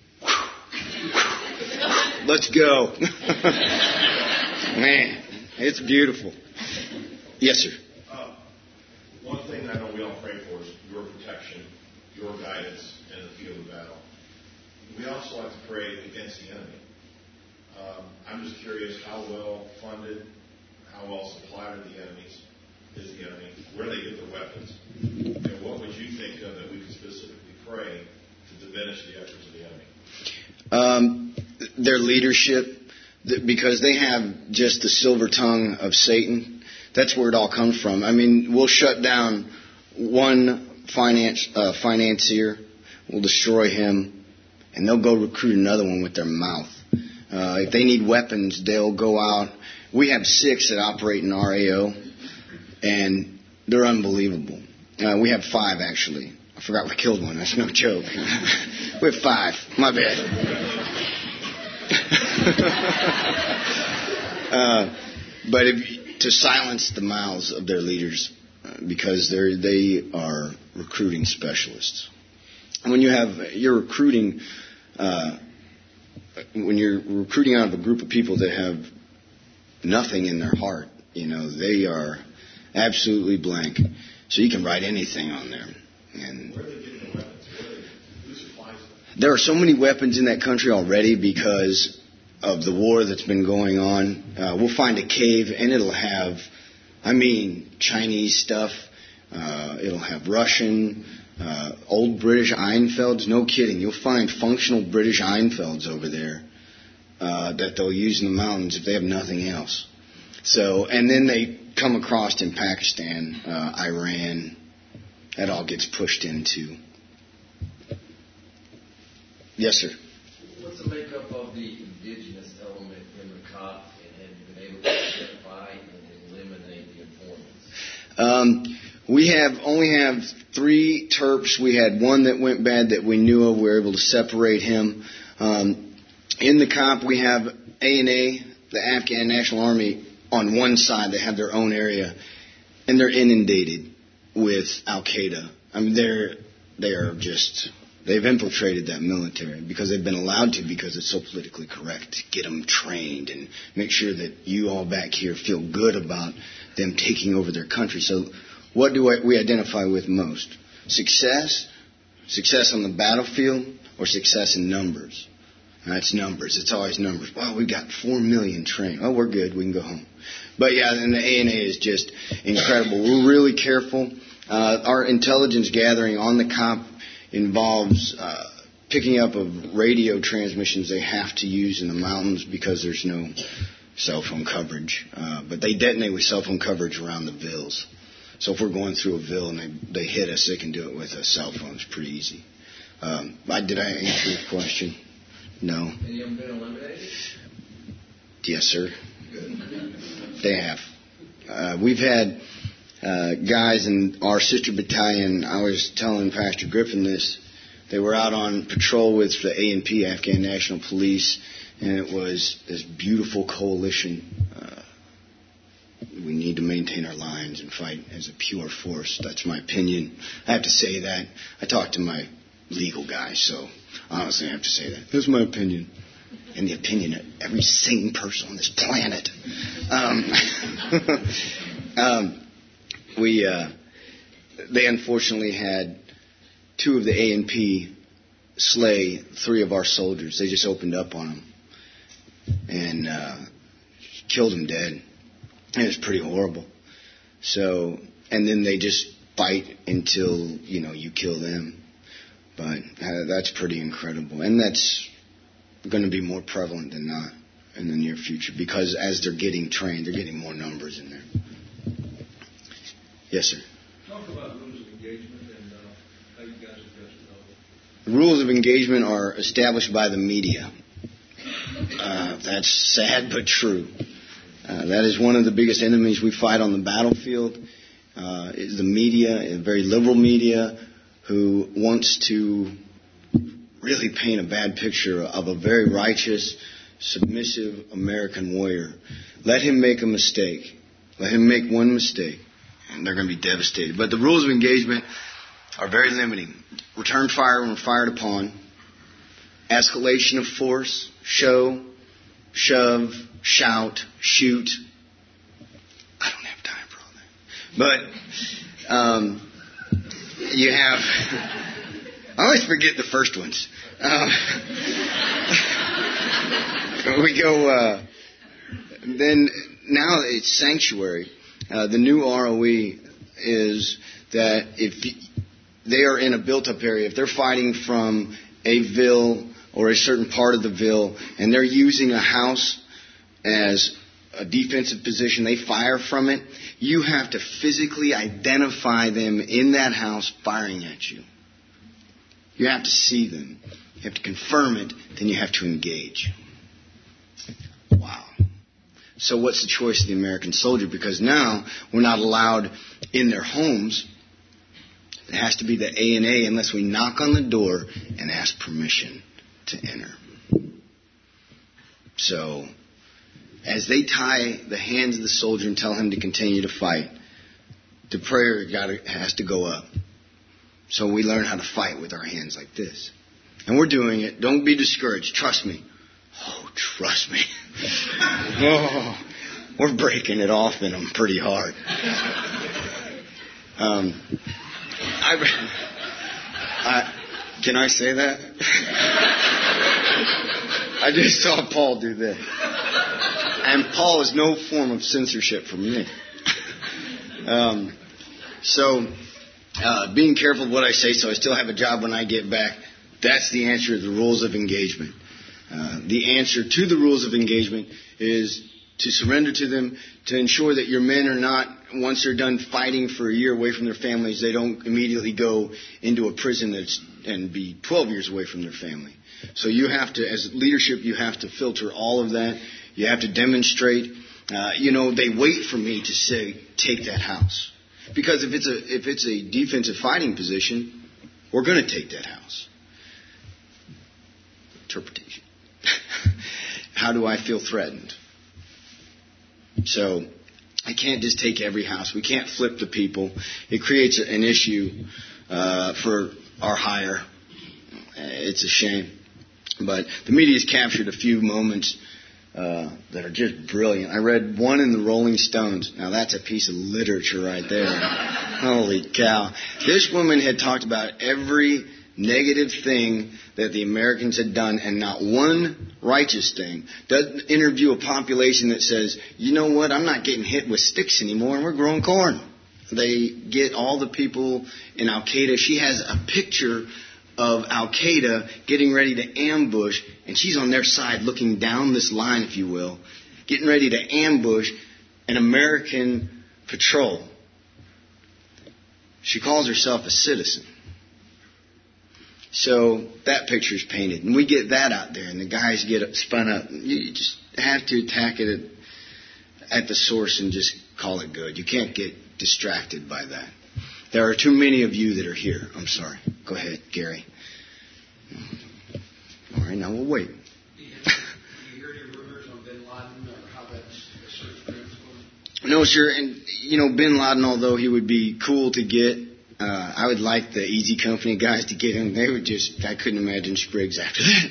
[SPEAKER 2] Let's go. Man, it's beautiful. Yes, sir.
[SPEAKER 3] Uh, your guidance in the field of battle. We also have to pray against the enemy. Um, I'm just curious how well funded, how well supplied are the enemies, is the enemy, where they get their weapons, and what would you think of that we could specifically pray to diminish the efforts of the enemy?
[SPEAKER 2] Um, their leadership, because they have just the silver tongue of Satan. That's where it all comes from. I mean, we'll shut down one finance uh, financier, we'll destroy him, and they'll go recruit another one with their mouth. Uh, if they need weapons, they'll go out. We have six that operate in R A O, and they're unbelievable. Uh, we have five, actually. I forgot we killed one. That's no joke. We have five. My bad. uh, but if, to silence the mouths of their leaders, uh, because they're they are recruiting specialists. And when you have you're recruiting, uh, when you're recruiting out of a group of people that have nothing in their heart, you know, they are absolutely blank. So you can write anything on there. And
[SPEAKER 3] where are they getting the weapons? Where are they, who supplies them?
[SPEAKER 2] There are so many weapons in that country already because of the war that's been going on. Uh, we'll find a cave and it'll have, I mean, Chinese stuff. Uh, it'll have Russian, uh, old British Einfelds. No kidding. You'll find functional British Einfelds over there uh, that they'll use in the mountains if they have nothing else. So, and then they come across in Pakistan, uh, Iran. That all gets pushed into. Yes, sir.
[SPEAKER 4] What's the makeup of the indigenous element in the C O P, and have you been able to identify and eliminate the informants?
[SPEAKER 2] Um, we have only have three Terps. We had one that went bad that we knew of. We were able to separate him. Um, in the C O P, we have A N A, the Afghan National Army, on one side. They have their own area, and they're inundated with Al-Qaeda. I mean, they're they are just they've infiltrated that military because they've been allowed to because it's so politically correct to get them trained and make sure that you all back here feel good about them taking over their country. So, what do we identify with most? Success, success on the battlefield, or success in numbers? That's numbers. It's always numbers. Well, we've got four million trained. Oh, we're good. We can go home. But yeah, and the A N A is just incredible. We're really careful. Uh, our intelligence gathering on the C O P involves uh, picking up of radio transmissions they have to use in the mountains because there's no cell phone coverage. Uh, but they detonate with cell phone coverage around the villas. So if we're going through a ville and they, they hit us, they can do it with a cell phone. It's pretty easy. Um, I, did I answer your question? No.
[SPEAKER 4] Any of them been eliminated?
[SPEAKER 2] Yes, sir. They have. Uh, we've had uh, guys in our sister battalion. I was telling Pastor Griffin this. They were out on patrol with the A N P, Afghan National Police, and it was this beautiful coalition. Uh, we need to maintain our lines and fight as a pure force. That's my opinion. I have to say that. I talked to my legal guy, so honestly I have to say that. That's my opinion. And the opinion of every sane person on this planet. Um, um, we, uh, they unfortunately had two of the A N P slay three of our soldiers. They just opened up on them and uh, killed them dead. And it was pretty horrible. So, and then they just fight until, you know, you kill them. But uh, that's pretty incredible. And that's going to be more prevalent than not in the near future because as they're getting trained, they're getting more numbers in there. Yes, sir.
[SPEAKER 3] Talk about rules of engagement and uh, how you guys address those.
[SPEAKER 2] The rules of engagement are established by the media. Uh, that's sad but true. Uh, that is one of the biggest enemies we fight on the battlefield. Uh, is the media, a very liberal media, who wants to really paint a bad picture of a very righteous, submissive American warrior. Let him make a mistake. Let him make one mistake, and they're going to be devastated. But the rules of engagement are very limiting. Return fire when fired upon. Escalation of force. Show. Shove. Shout. Shoot. I don't have time for all that. But um, you have I always forget the first ones. Uh, we go, uh, then now it's sanctuary. Uh, the new R O E is that if they are in a built-up area, if they're fighting from a ville or a certain part of the ville, and they're using a house as a defensive position, they fire from it, you have to physically identify them in that house firing at you. You have to see them. You have to confirm it, then you have to engage. Wow. So what's the choice of the American soldier? Because now we're not allowed in their homes. It has to be the A and A unless we knock on the door and ask permission to enter. So, as they tie the hands of the soldier and tell him to continue to fight, the prayer gotta, has to go up. So we learn how to fight with our hands like this. And we're doing it. Don't be discouraged. Trust me. Oh, trust me. Oh, we're breaking it off in them pretty hard. Um, I, I, can I say that? I just saw Paul do this. And Paul is no form of censorship for me. um, so, uh, being careful of what I say so I still have a job when I get back, that's the answer to the rules of engagement. Uh, the answer to the rules of engagement is to surrender to them, to ensure that your men are not, once they're done fighting for a year away from their families, they don't immediately go into a prison that's, and be twelve years away from their family. So you have to, as leadership, you have to filter all of that. You have to demonstrate. Uh, you know, they wait for me to say, take that house. Because if it's a if it's a defensive fighting position, we're going to take that house. Interpretation. How do I feel threatened? So I can't just take every house. We can't flip the people. It creates an issue uh, for our hire. It's a shame. But the media's captured a few moments uh, that are just brilliant. I read one in the Rolling Stones. Now that's a piece of literature right there. Holy cow. This woman had talked about every negative thing that the Americans had done and not one righteous thing. Doesn't interview a population that says, you know what, I'm not getting hit with sticks anymore and we're growing corn. They get all the people in Al-Qaeda. She has a picture of Al-Qaeda getting ready to ambush, and she's on their side looking down this line, if you will, getting ready to ambush an American patrol. She calls herself a citizen. So that picture's painted, and we get that out there, and the guys get spun up. You just have to attack it at, at the source and just call it good. You can't get distracted by that. There are too many of you that are here. I'm sorry. Go ahead, Gary. All right, now we'll wait.
[SPEAKER 5] Do you hear any rumors on Bin Laden or how that search is going?
[SPEAKER 2] No, sir. And, you know, Bin Laden, although he would be cool to get, Uh, I would like the Easy Company guys to get him. They would just, I couldn't imagine Spriggs after that.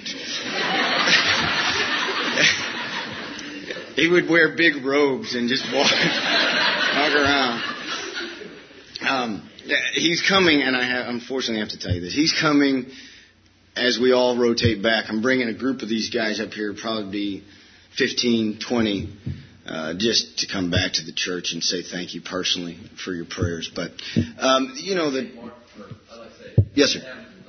[SPEAKER 2] He would wear big robes and just walk, walk around. Um, he's coming, and I have, unfortunately have to tell you this. He's coming as we all rotate back. I'm bringing a group of these guys up here, probably be fifteen, twenty, Uh, just to come back to the church and say thank you personally for your prayers. But, um, you know, that... Yes, sir.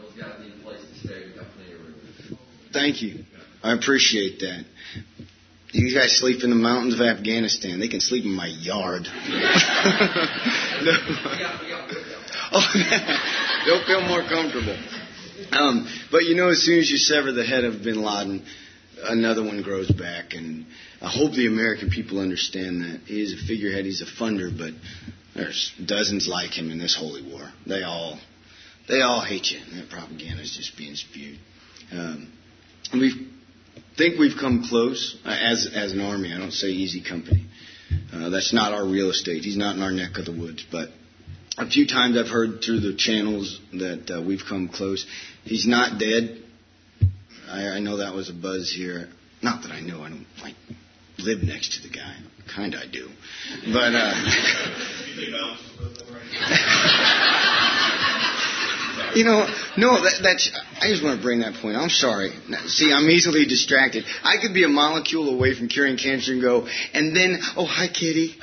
[SPEAKER 2] Thank you. I appreciate that. You guys sleep in the mountains of Afghanistan. They can sleep in my yard. No. Oh, they'll feel more comfortable. Um, but, you know, as soon as you sever the head of Bin Laden, another one grows back, and I hope the American people understand that. He is a figurehead, he's a funder, but there's dozens like him in this holy war. They all, they all hate you, and that propaganda is just being spewed. Um, and we think we've come close uh, as as an army. I don't say Easy Company. Uh, that's not our real estate. He's not in our neck of the woods, but a few times I've heard through the channels that uh, we've come close. He's not dead. I, I know that was a buzz here. Not that I know. I don't like live next to the guy. Kind of I do. But, uh... You know, no, that, that's, I just want to bring that point. I'm sorry. See, I'm easily distracted. I could be a molecule away from curing cancer and go, and then, oh, hi, kitty.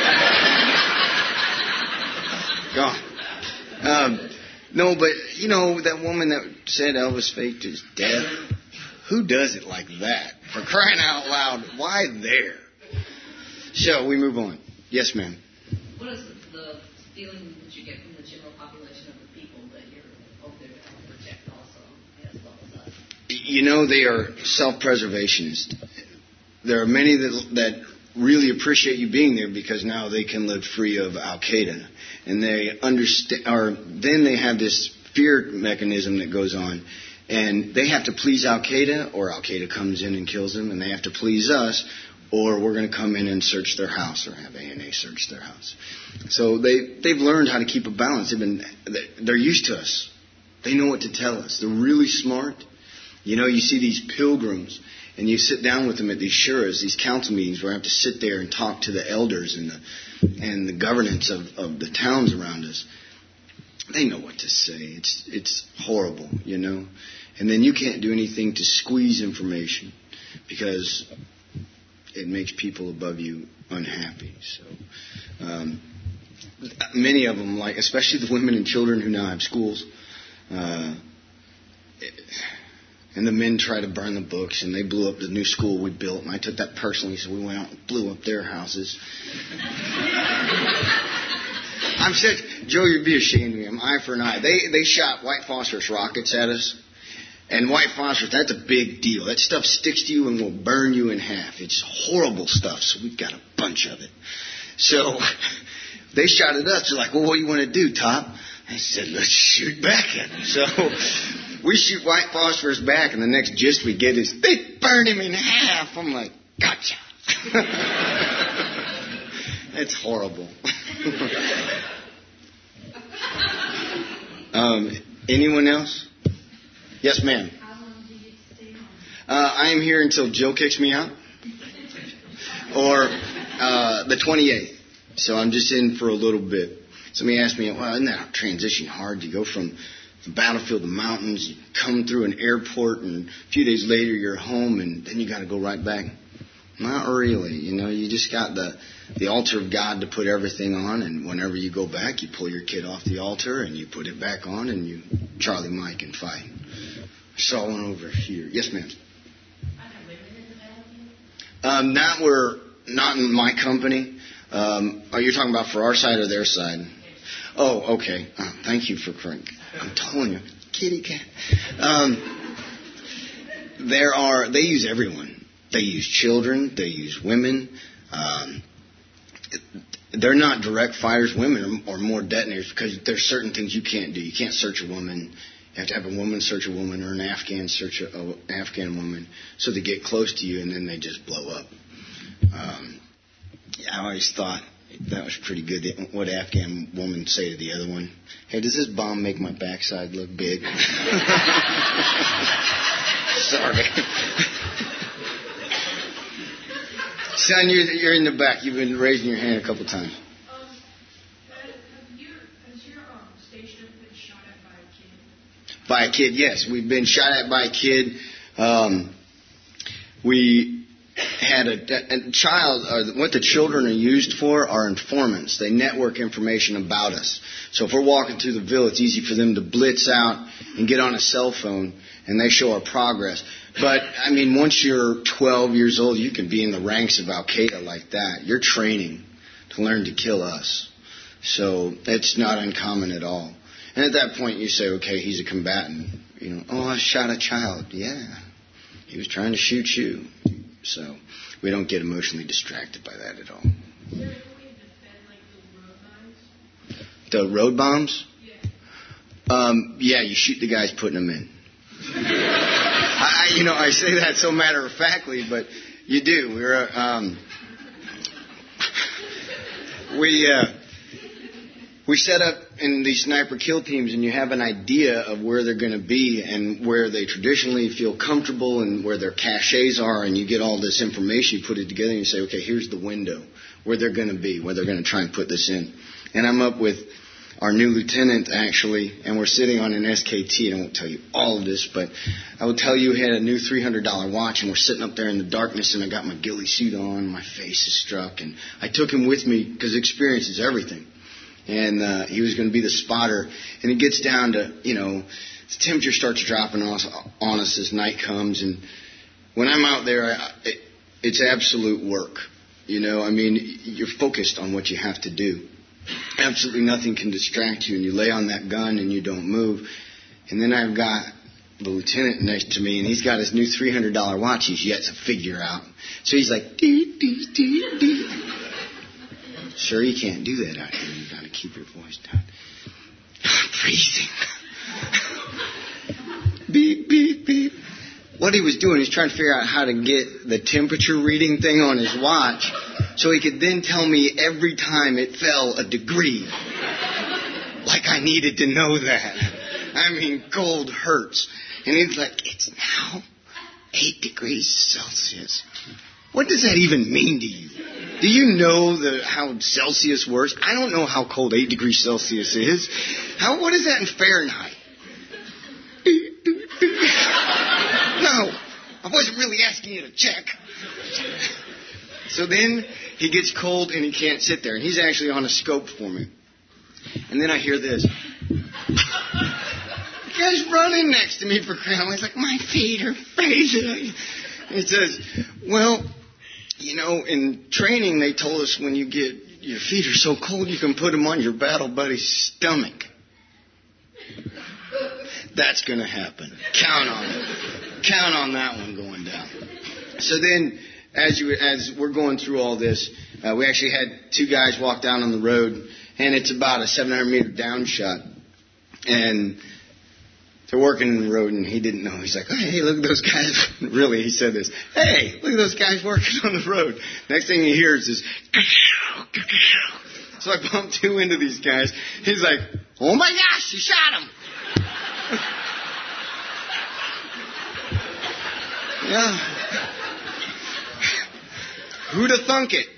[SPEAKER 2] Gone. Um, no, but, you know, that woman that said Elvis faked his death, who does it like that? For crying out loud, why there? So, we move on. Yes, ma'am.
[SPEAKER 6] What is the feeling that you get from the general population of the people that you're over there to help protect also, as well as us?
[SPEAKER 2] You know, they are self-preservationists. There are many that, that really appreciate you being there because now they can live free of Al-Qaeda. And they understand, or then they have this fear mechanism that goes on. And they have to please Al-Qaeda, or Al-Qaeda comes in and kills them, and they have to please us, or we're going to come in and search their house, or have A N A search their house. So they, they've learned how to keep a balance. They've been, they're used to us. They know what to tell us. They're really smart. You know, you see these pilgrims, and you sit down with them at these shuras, these council meetings, where I have to sit there and talk to the elders and the and the governance of, of the towns around us. They know what to say. It's it's horrible, you know. And then you can't do anything to squeeze information because it makes people above you unhappy. So um, many of them, like especially the women and children who now have schools, uh, it, and the men try to burn the books, and they blew up the new school we built, and I took that personally, so we went out and blew up their houses. I'm such, Joe, you'd be ashamed of me. I'm eye for an eye. They they shot white phosphorus rockets at us. And white phosphorus, that's a big deal. That stuff sticks to you and will burn you in half. It's horrible stuff, so we've got a bunch of it. So they shot at us. They're like, well, what do you want to do, Top? I said, let's shoot back at them. So we shoot white phosphorus back, and the next gist we get is, they burned him in half. I'm like, gotcha. It's horrible. um, anyone else? Yes, ma'am.
[SPEAKER 6] How long do you stay home?
[SPEAKER 2] Uh, I am here until Jill kicks me out. Or uh, the twenty-eighth. So I'm just in for a little bit. Somebody asked me, well, isn't that transition hard? You go from the battlefield to the mountains, you come through an airport, and a few days later you're home, and then you got to go right back. Not really. You know, you just got the, the altar of God to put everything on, and whenever you go back, you pull your kid off the altar, and you put it back on, and you Charlie Mike and fight. I saw one over here. Yes, ma'am.
[SPEAKER 6] Are there women in the battlefield?
[SPEAKER 2] Um, that were not in my company. Um, are you talking about for our side or their side? Oh, okay. Uh, thank you for correcting. I'm telling you, kitty cat. Um, there are. They use everyone. They use children. They use women. Um, they're not direct fires. Women are, are more detonators because there's certain things you can't do. You can't search a woman. You have to have a woman search a woman or an Afghan search an Afghan woman. So they get close to you and then they just blow up. Um, yeah, I always thought that was pretty good. What Afghan woman say to the other one? Hey, does this bomb make my backside look big? Sorry. Son, you're, you're in the back. You've been raising your hand a couple times.
[SPEAKER 7] Um, have you, has your um, station been shot at by a kid?
[SPEAKER 2] By a kid, yes. We've been shot at by a kid. Um, we had a, a child, or what the children are used for are informants. They network information about us. So if we're walking through the Ville, it's easy for them to blitz out and get on a cell phone, and they show our progress. But, I mean, once you're twelve years old, you can be in the ranks of Al-Qaeda like that. You're training to learn to kill us. So it's not uncommon at all. And at that point, you say, okay, he's a combatant. You know, oh, I shot a child. Yeah, he was trying to shoot you. So we don't get emotionally distracted by that at all.
[SPEAKER 7] Is there a way to defend, like, the road bombs?
[SPEAKER 2] The road bombs?
[SPEAKER 7] Yeah.
[SPEAKER 2] Um, yeah, you shoot the guys putting them in. I, you know, I say that so matter-of-factly, but you do. We're, um, we, uh, we set up in these sniper kill teams, and you have an idea of where they're going to be and where they traditionally feel comfortable and where their caches are, and you get all this information, you put it together, and you say, okay, here's the window where they're going to be, where they're going to try and put this in. And I'm up with our new lieutenant, actually, and we're sitting on an S K T, and I won't tell you all of this, but I will tell you he had a new three hundred dollars watch, and we're sitting up there in the darkness, and I got my ghillie suit on, my face is struck, and I took him with me because experience is everything. And uh, he was going to be the spotter, and it gets down to, you know, the temperature starts dropping on us, on us as night comes, and when I'm out there, I, it, it's absolute work. You know, I mean, you're focused on what you have to do. Absolutely nothing can distract you, and you lay on that gun and you don't move. And then I've got the lieutenant next to me, and he's got his new three hundred dollars watch he's yet to figure out. So he's like, dee, dee, dee, dee. Sure, you can't do that out here. You've got to keep your voice down. I'm freezing. Beep, beep, beep. What he was doing is trying to figure out how to get the temperature reading thing on his watch so he could then tell me every time it fell a degree. Like I needed to know that. I mean, cold hurts. And he's like, it's now eight degrees Celsius. What does that even mean to you? Do you know the, how Celsius works? I don't know how cold eight degrees Celsius is. How? What is that in Fahrenheit? No, I wasn't really asking you to check. So then he gets cold and he can't sit there. And he's actually on a scope for me. And then I hear this. The guy's running next to me for crying out. He's like, my feet are freezing. And he says, well, you know, in training they told us when you get your feet are so cold you can put them on your battle buddy's stomach. That's going to happen. Count on it. Count on that one going down. So then, as you as we're going through all this, uh, we actually had two guys walk down on the road, and it's about a seven hundred meter down shot. And they're working in the road, and he didn't know. He's like, hey, look at those guys. Really, he said this. Hey, look at those guys working on the road. Next thing he hears is, so I bumped two into these guys. He's like, oh my gosh, you shot him. Yeah. Who'd have thunk it?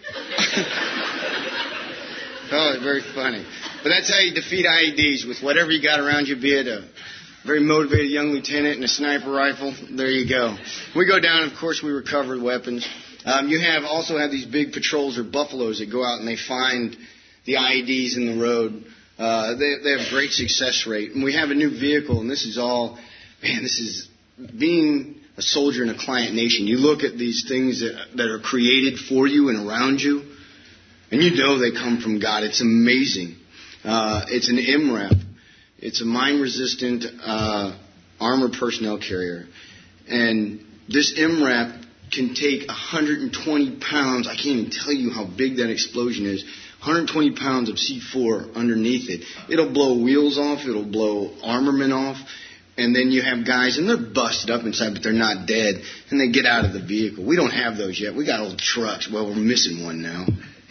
[SPEAKER 2] Oh, very funny. But that's how you defeat I E Ds, with whatever you got around you, be it a very motivated young lieutenant and a sniper rifle. There you go. We go down, of course, we recover weapons. Um, you have also have these big patrols or buffaloes that go out and they find the I E Ds in the road. Uh, they, they have great success rate. And we have a new vehicle, and this is all, man, this is being a soldier in a client nation. You look at these things that, that are created for you and around you, and you know they come from God. It's amazing. Uh, it's an M RAP. It's a mine-resistant uh, armored personnel carrier. And this M RAP can take one hundred twenty pounds. I can't even tell you how big that explosion is. one hundred twenty pounds of C four underneath it. It'll blow wheels off. It'll blow armament off. And then you have guys, and they're busted up inside, but they're not dead. And they get out of the vehicle. We don't have those yet. We got old trucks. Well, we're missing one now.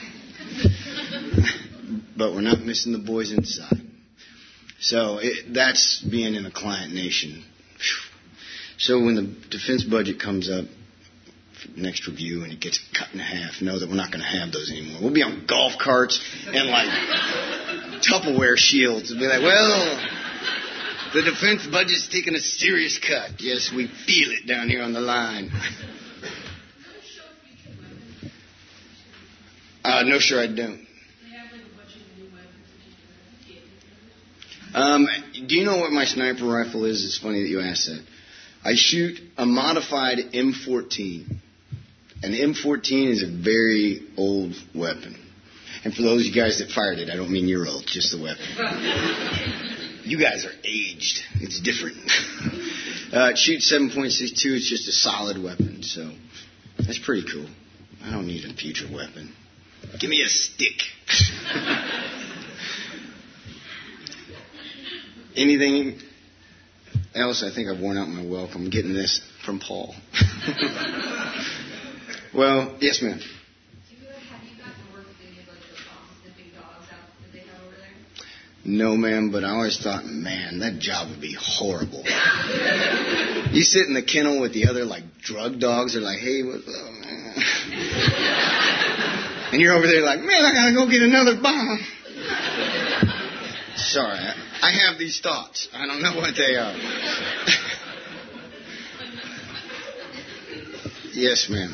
[SPEAKER 2] But we're not missing the boys inside. So it, that's being in a client nation. So when the defense budget comes up, next review, and it gets cut in half, know that we're not going to have those anymore. We'll be on golf carts and like Tupperware shields and be like, well, the defense budget's taking a serious cut. Yes, we feel it down here on the line. Uh, no, sure I don't. Um, do you know what my sniper rifle is? It's funny that you asked that. I shoot a modified M fourteen. An M fourteen is a very old weapon. And for those of you guys that fired it, I don't mean you're old, just the weapon. You guys are aged. It's different. uh, it shoots seven point six two. It's just a solid weapon. So that's pretty cool. I don't need a future weapon. Give me a stick. Anything else? I think I've worn out my welcome. I'm getting this from Paul. Well, yes, ma'am.
[SPEAKER 6] Do you, have you gotten to work with any of like the dogs, the big dogs out that they have over there?
[SPEAKER 2] No, ma'am, but I always thought, man, that job would be horrible. You sit in the kennel with the other, like, drug dogs. They're like, hey, what's up, man? And you're over there like, man, I got to go get another bomb. Sorry, I have these thoughts. I don't know what they are. Yes, ma'am.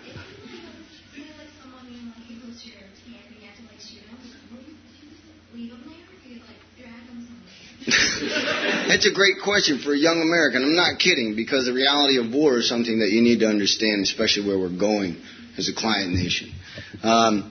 [SPEAKER 2] That's a great question for a young American. I'm not kidding, because the reality of war is something that you need to understand, especially where we're going as a client nation. Um,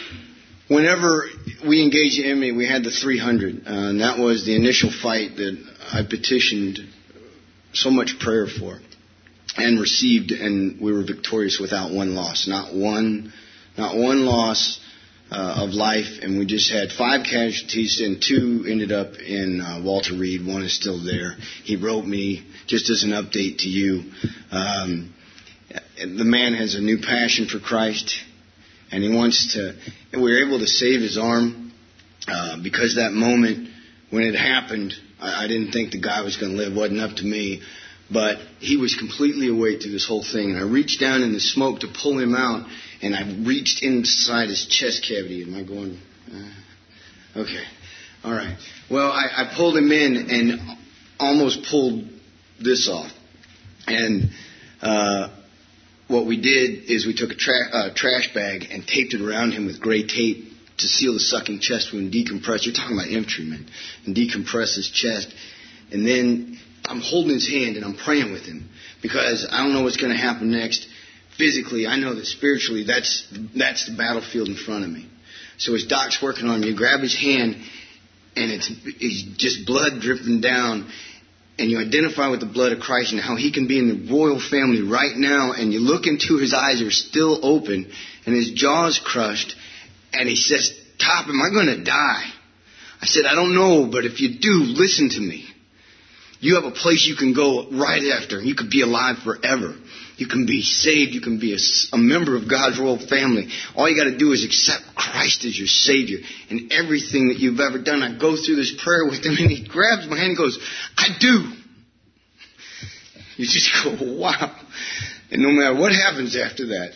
[SPEAKER 2] whenever we engaged the enemy, we had the three hundred, uh, and that was the initial fight that I petitioned so much prayer for and received, and we were victorious without one loss. Not one, not one loss uh, of life, and we just had five casualties, and two ended up in uh, Walter Reed. One is still there. He wrote me, just as an update to you, um, the man has a new passion for Christ, and he wants to, and we were able to save his arm uh, because that moment when it happened, I, I didn't think the guy was going to live. It wasn't up to me. But he was completely awake through this whole thing. And I reached down in the smoke to pull him out, and I reached inside his chest cavity. Am I going? Uh, okay. All right. Well, I, I pulled him in and almost pulled this off. And uh, what we did is we took a tra- uh, trash bag and taped it around him with gray tape to seal the sucking chest wound, decompress. You're talking about infantrymen. And decompress his chest. And then I'm holding his hand and I'm praying with him, because I don't know what's going to happen next. Physically, I know that spiritually, that's that's the battlefield in front of me. So as Doc's working on me, you grab his hand, and it's, it's just blood dripping down, and you identify with the blood of Christ and how he can be in the royal family right now, and you look into his eyes, they're still open, and his jaw's crushed, and he says, "Top, am I going to die?" I said, "I don't know, but if you do, listen to me. You have a place you can go right after. You could be alive forever. You can be saved. You can be a, a member of God's royal family. All you got to do is accept Christ as your Savior. And everything that you've ever done." I go through this prayer with him, and he grabs my hand and goes, "I do." You just go, wow. And no matter what happens after that,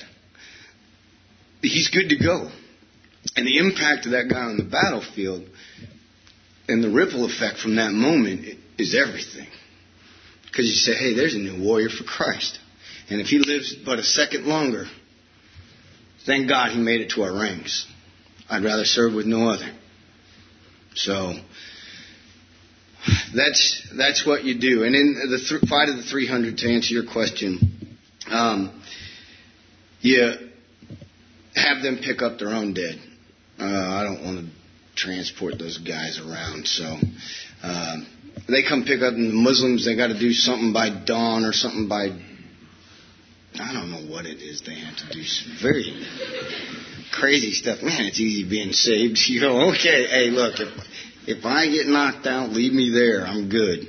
[SPEAKER 2] he's good to go. And the impact of that guy on the battlefield and the ripple effect from that moment is everything. Because you say, hey, there's a new warrior for Christ. And if he lives but a second longer, thank God he made it to our ranks. I'd rather serve with no other. So that's that's what you do. And in the th- fight of the three hundred, to answer your question, um, you have them pick up their own dead. Uh, I don't want to transport those guys around, so um, they come pick up, and the Muslims, they got to do something by dawn or something by, I don't know what it is they have to do. Some very crazy stuff. Man, it's easy being saved. You go, okay, hey, look, if, if I get knocked out, leave me there. I'm good.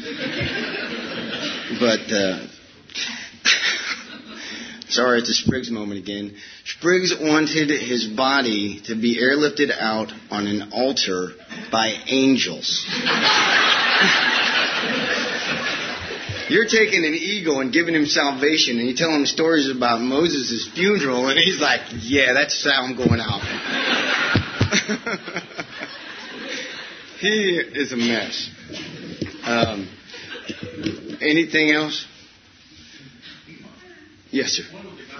[SPEAKER 2] But, uh, sorry, it's a Spriggs moment again. Spriggs wanted his body to be airlifted out on an altar by angels. You're taking an eagle and giving him salvation, and you tell him stories about Moses' funeral, and he's like, yeah, that's how I'm going out. He is a mess. Um, anything else? Yes, sir.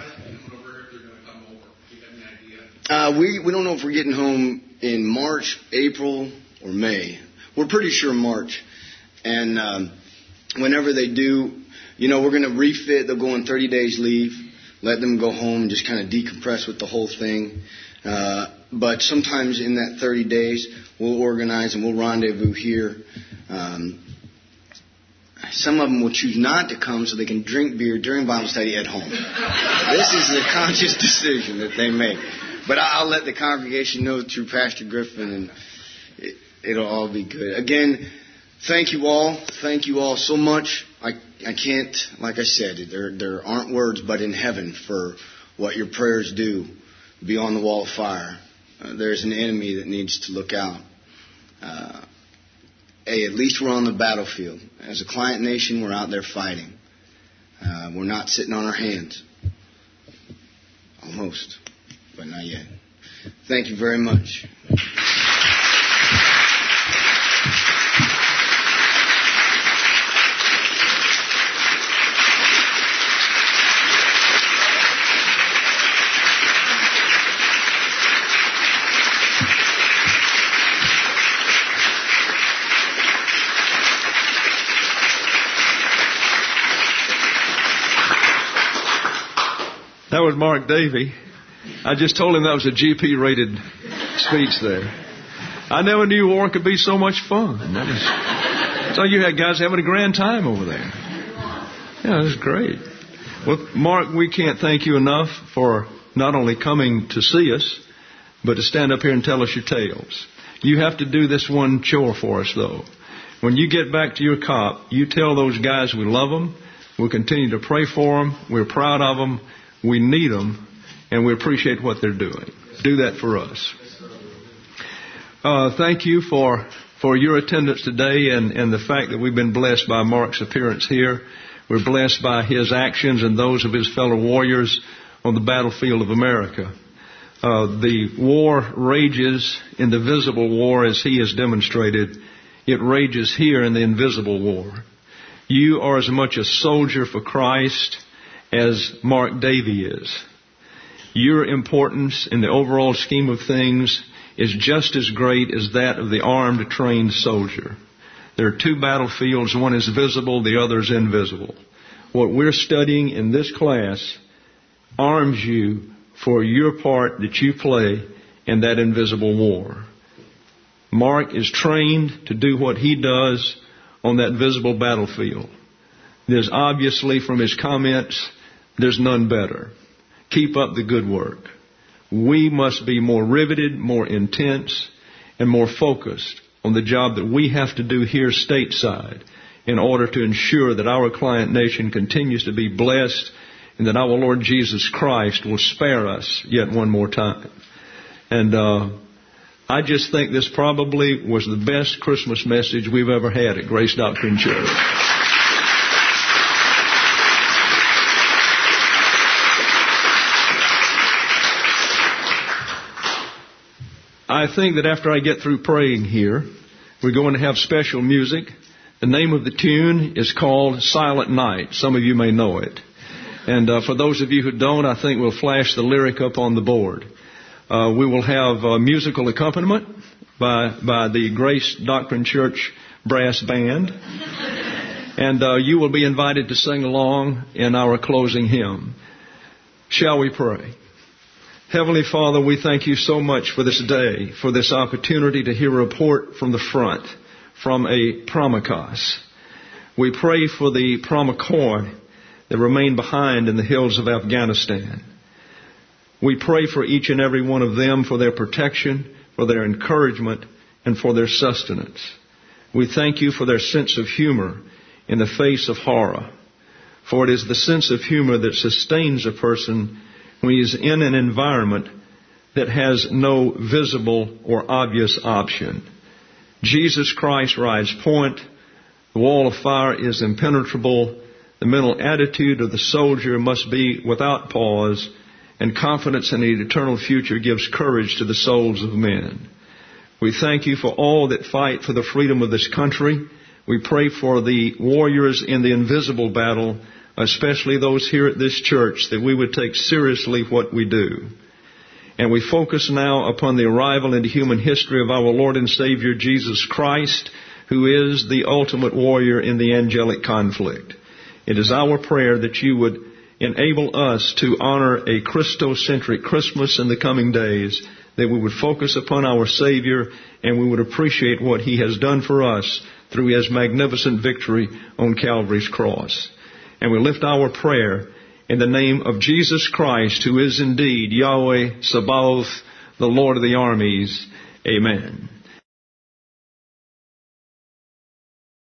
[SPEAKER 2] Uh, we, we don't know if we're getting home in March, April, or May. We're pretty sure March. And um, whenever they do, you know, we're going to refit. They'll go on thirty days leave, let them go home, just kind of decompress with the whole thing. Uh, but sometimes in that thirty days, we'll organize and we'll rendezvous here. Um, some of them will choose not to come so they can drink beer during Bible study at home. This is a conscious decision that they make. But I'll let the congregation know through Pastor Griffin, and it, it'll all be good. Again, thank you all. Thank you all so much. I I can't, like I said, there there aren't words but in heaven for what your prayers do beyond the wall of fire. Uh, there's an enemy that needs to look out. Uh, hey, at least we're on the battlefield. As a client nation, we're out there fighting. Uh, we're not sitting on our hands. Almost. But not yet. Thank you very much.
[SPEAKER 1] That was Mark Davey. I just told him that was a G P-rated speech there. I never knew war could be so much fun. That is, so you had guys having a grand time over there. Yeah, it was great. Well, Mark, we can't thank you enough for not only coming to see us, but to stand up here and tell us your tales. You have to do this one chore for us, though. When you get back to your cop, you tell those guys we love them, we'll continue to pray for them, we're proud of them, we need them, and we appreciate what they're doing. Do that for us. Uh, thank you for, for your attendance today and, and the fact that we've been blessed by Mark's appearance here. We're blessed by his actions and those of his fellow warriors on the battlefield of America. Uh, the war rages in the visible war as he has demonstrated. It rages here in the invisible war. You are as much a soldier for Christ as Mark Davey is. Your importance in the overall scheme of things is just as great as that of the armed, trained soldier. There are two battlefields. One is visible, the other is invisible. What we're studying in this class arms you for your part that you play in that invisible war. Mark is trained to do what he does on that visible battlefield. There's obviously, from his comments, there's none better. Keep up the good work. We must be more riveted, more intense, and more focused on the job that we have to do here stateside in order to ensure that our client nation continues to be blessed and that our Lord Jesus Christ will spare us yet one more time. And uh, I just think this probably was the best Christmas message we've ever had at Grace Doctrine Church. I think that after I get through praying here, we're going to have special music. The name of the tune is called Silent Night. Some of you may know it. And uh, for those of you who don't, I think we'll flash the lyric up on the board. Uh, we will have uh, musical accompaniment by by the Grace Doctrine Church Brass Band. And uh, you will be invited to sing along in our closing hymn. Shall we pray? Heavenly Father, we thank you so much for this day, for this opportunity to hear a report from the front, from a Pramikos. We pray for the Pramikoi that remain behind in the hills of Afghanistan. We pray for each and every one of them for their protection, for their encouragement, and for their sustenance. We thank you for their sense of humor in the face of horror, for it is the sense of humor that sustains a person when he is in an environment that has no visible or obvious option. Jesus Christ rides point. The wall of fire is impenetrable. The mental attitude of the soldier must be without pause, and confidence in the eternal future gives courage to the souls of men. We thank you for all that fight for the freedom of this country. We pray for the warriors in the invisible battle, especially those here at this church, that we would take seriously what we do. And we focus now upon the arrival into human history of our Lord and Savior Jesus Christ, who is the ultimate warrior in the angelic conflict. It is our prayer that you would enable us to honor a Christocentric Christmas in the coming days, that we would focus upon our Savior and we would appreciate what He has done for us through His magnificent victory on Calvary's cross. And we lift our prayer in the name of Jesus Christ, who is indeed Yahweh Sabaoth, the Lord of the armies. Amen.